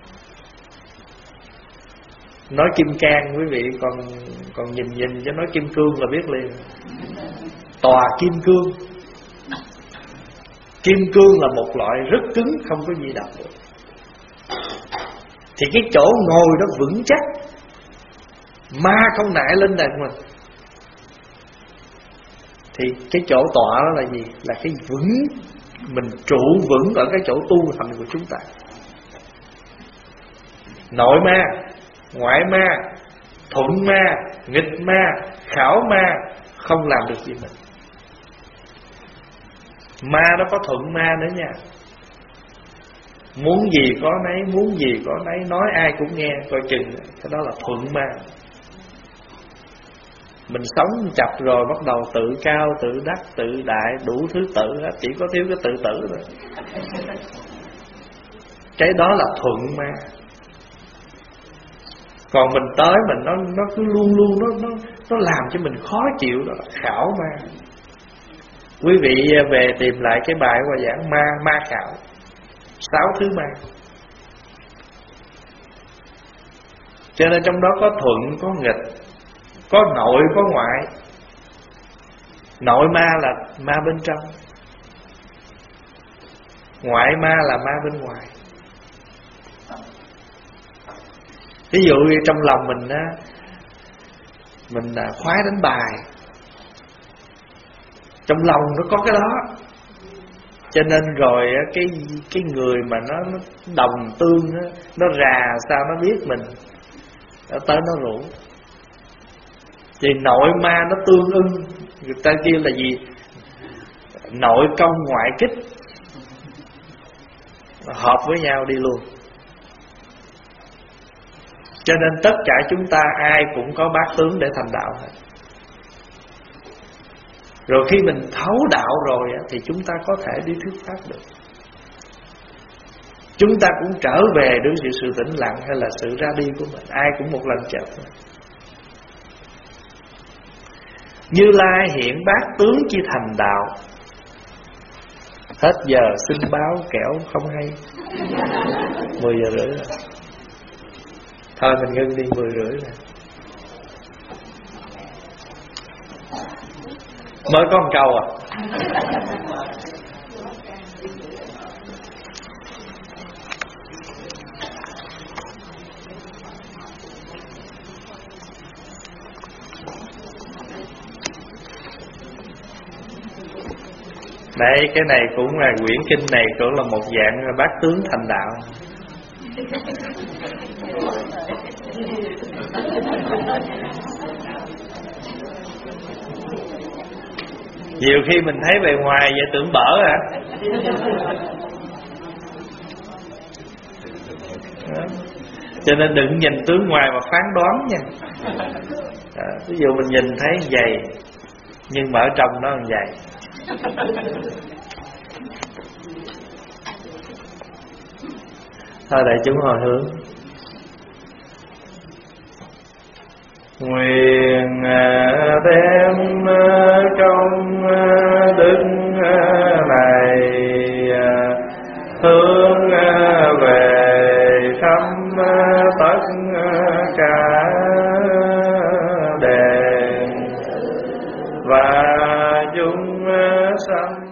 Speaker 2: Nói kim cang quý vị còn nhìn cho nói kim cương là biết liền. Tòa kim cương. Kim cương là một loại rất cứng, không có gì đập được. Thì cái chỗ ngồi đó vững chắc, ma không nại lên đàn mình. Thì cái chỗ tọa đó là gì? Là cái vững. Mình trụ vững ở cái chỗ tu hành của chúng ta. Nội ma, ngoại ma, thuận ma, nghịch ma, khảo ma không làm được gì mình. Ma nó có thuận ma nữa nha. Muốn gì có nấy, muốn gì có nấy, nói ai cũng nghe, coi chừng. Cái đó là thuận ma. Mình sống chập rồi bắt đầu tự cao, tự đắc, tự đại, đủ thứ tự hết, chỉ có thiếu cái tự tử thôi. Cái đó là thuận ma. Còn mình tới mình nó cứ luôn nó làm cho mình khó chịu, đó là khảo ma. Quý vị về tìm lại cái bài qua giảng ma khảo 6 thứ ma. Cho nên trong đó có thuận, có nghịch, có nội, có ngoại. Nội ma là ma bên trong, ngoại ma là ma bên ngoài. Ví dụ như trong lòng mình á, mình khoái đánh bài, trong lòng nó có cái đó. Cho nên rồi cái người mà nó đồng tương á, nó rà sao nó biết mình, nó tới nó rủ. Thì nội ma nó tương ưng. Người ta kêu là gì? Nội công ngoại kích, hợp với nhau đi luôn. Cho nên tất cả chúng ta ai cũng có bát tướng để thành đạo hết. Rồi khi mình thấu đạo rồi thì chúng ta có thể đi thuyết pháp được. Chúng ta cũng trở về đối với sự tĩnh lặng hay là sự ra đi của mình. Ai cũng một lần chết. Như Lai hiện bát tướng chi thành đạo. Hết giờ xin báo kẻo không hay. 10 giờ rưỡi rồi. Thôi mình ngưng đi 10 rưỡi rồi. Mới có một câu à. Đây, cái này cũng là quyển kinh này cũng là một dạng bát tướng thành đạo. Nhiều khi mình thấy bề ngoài vậy tưởng bở hả? Cho nên đừng nhìn tướng ngoài mà phán đoán nha. Ví dụ mình nhìn thấy dày nhưng mà ở trong nó là dày. Thôi đại chúng hồi hướng. Nguyện đem công đức này hướng về khắp tất cả đền và chúng sanh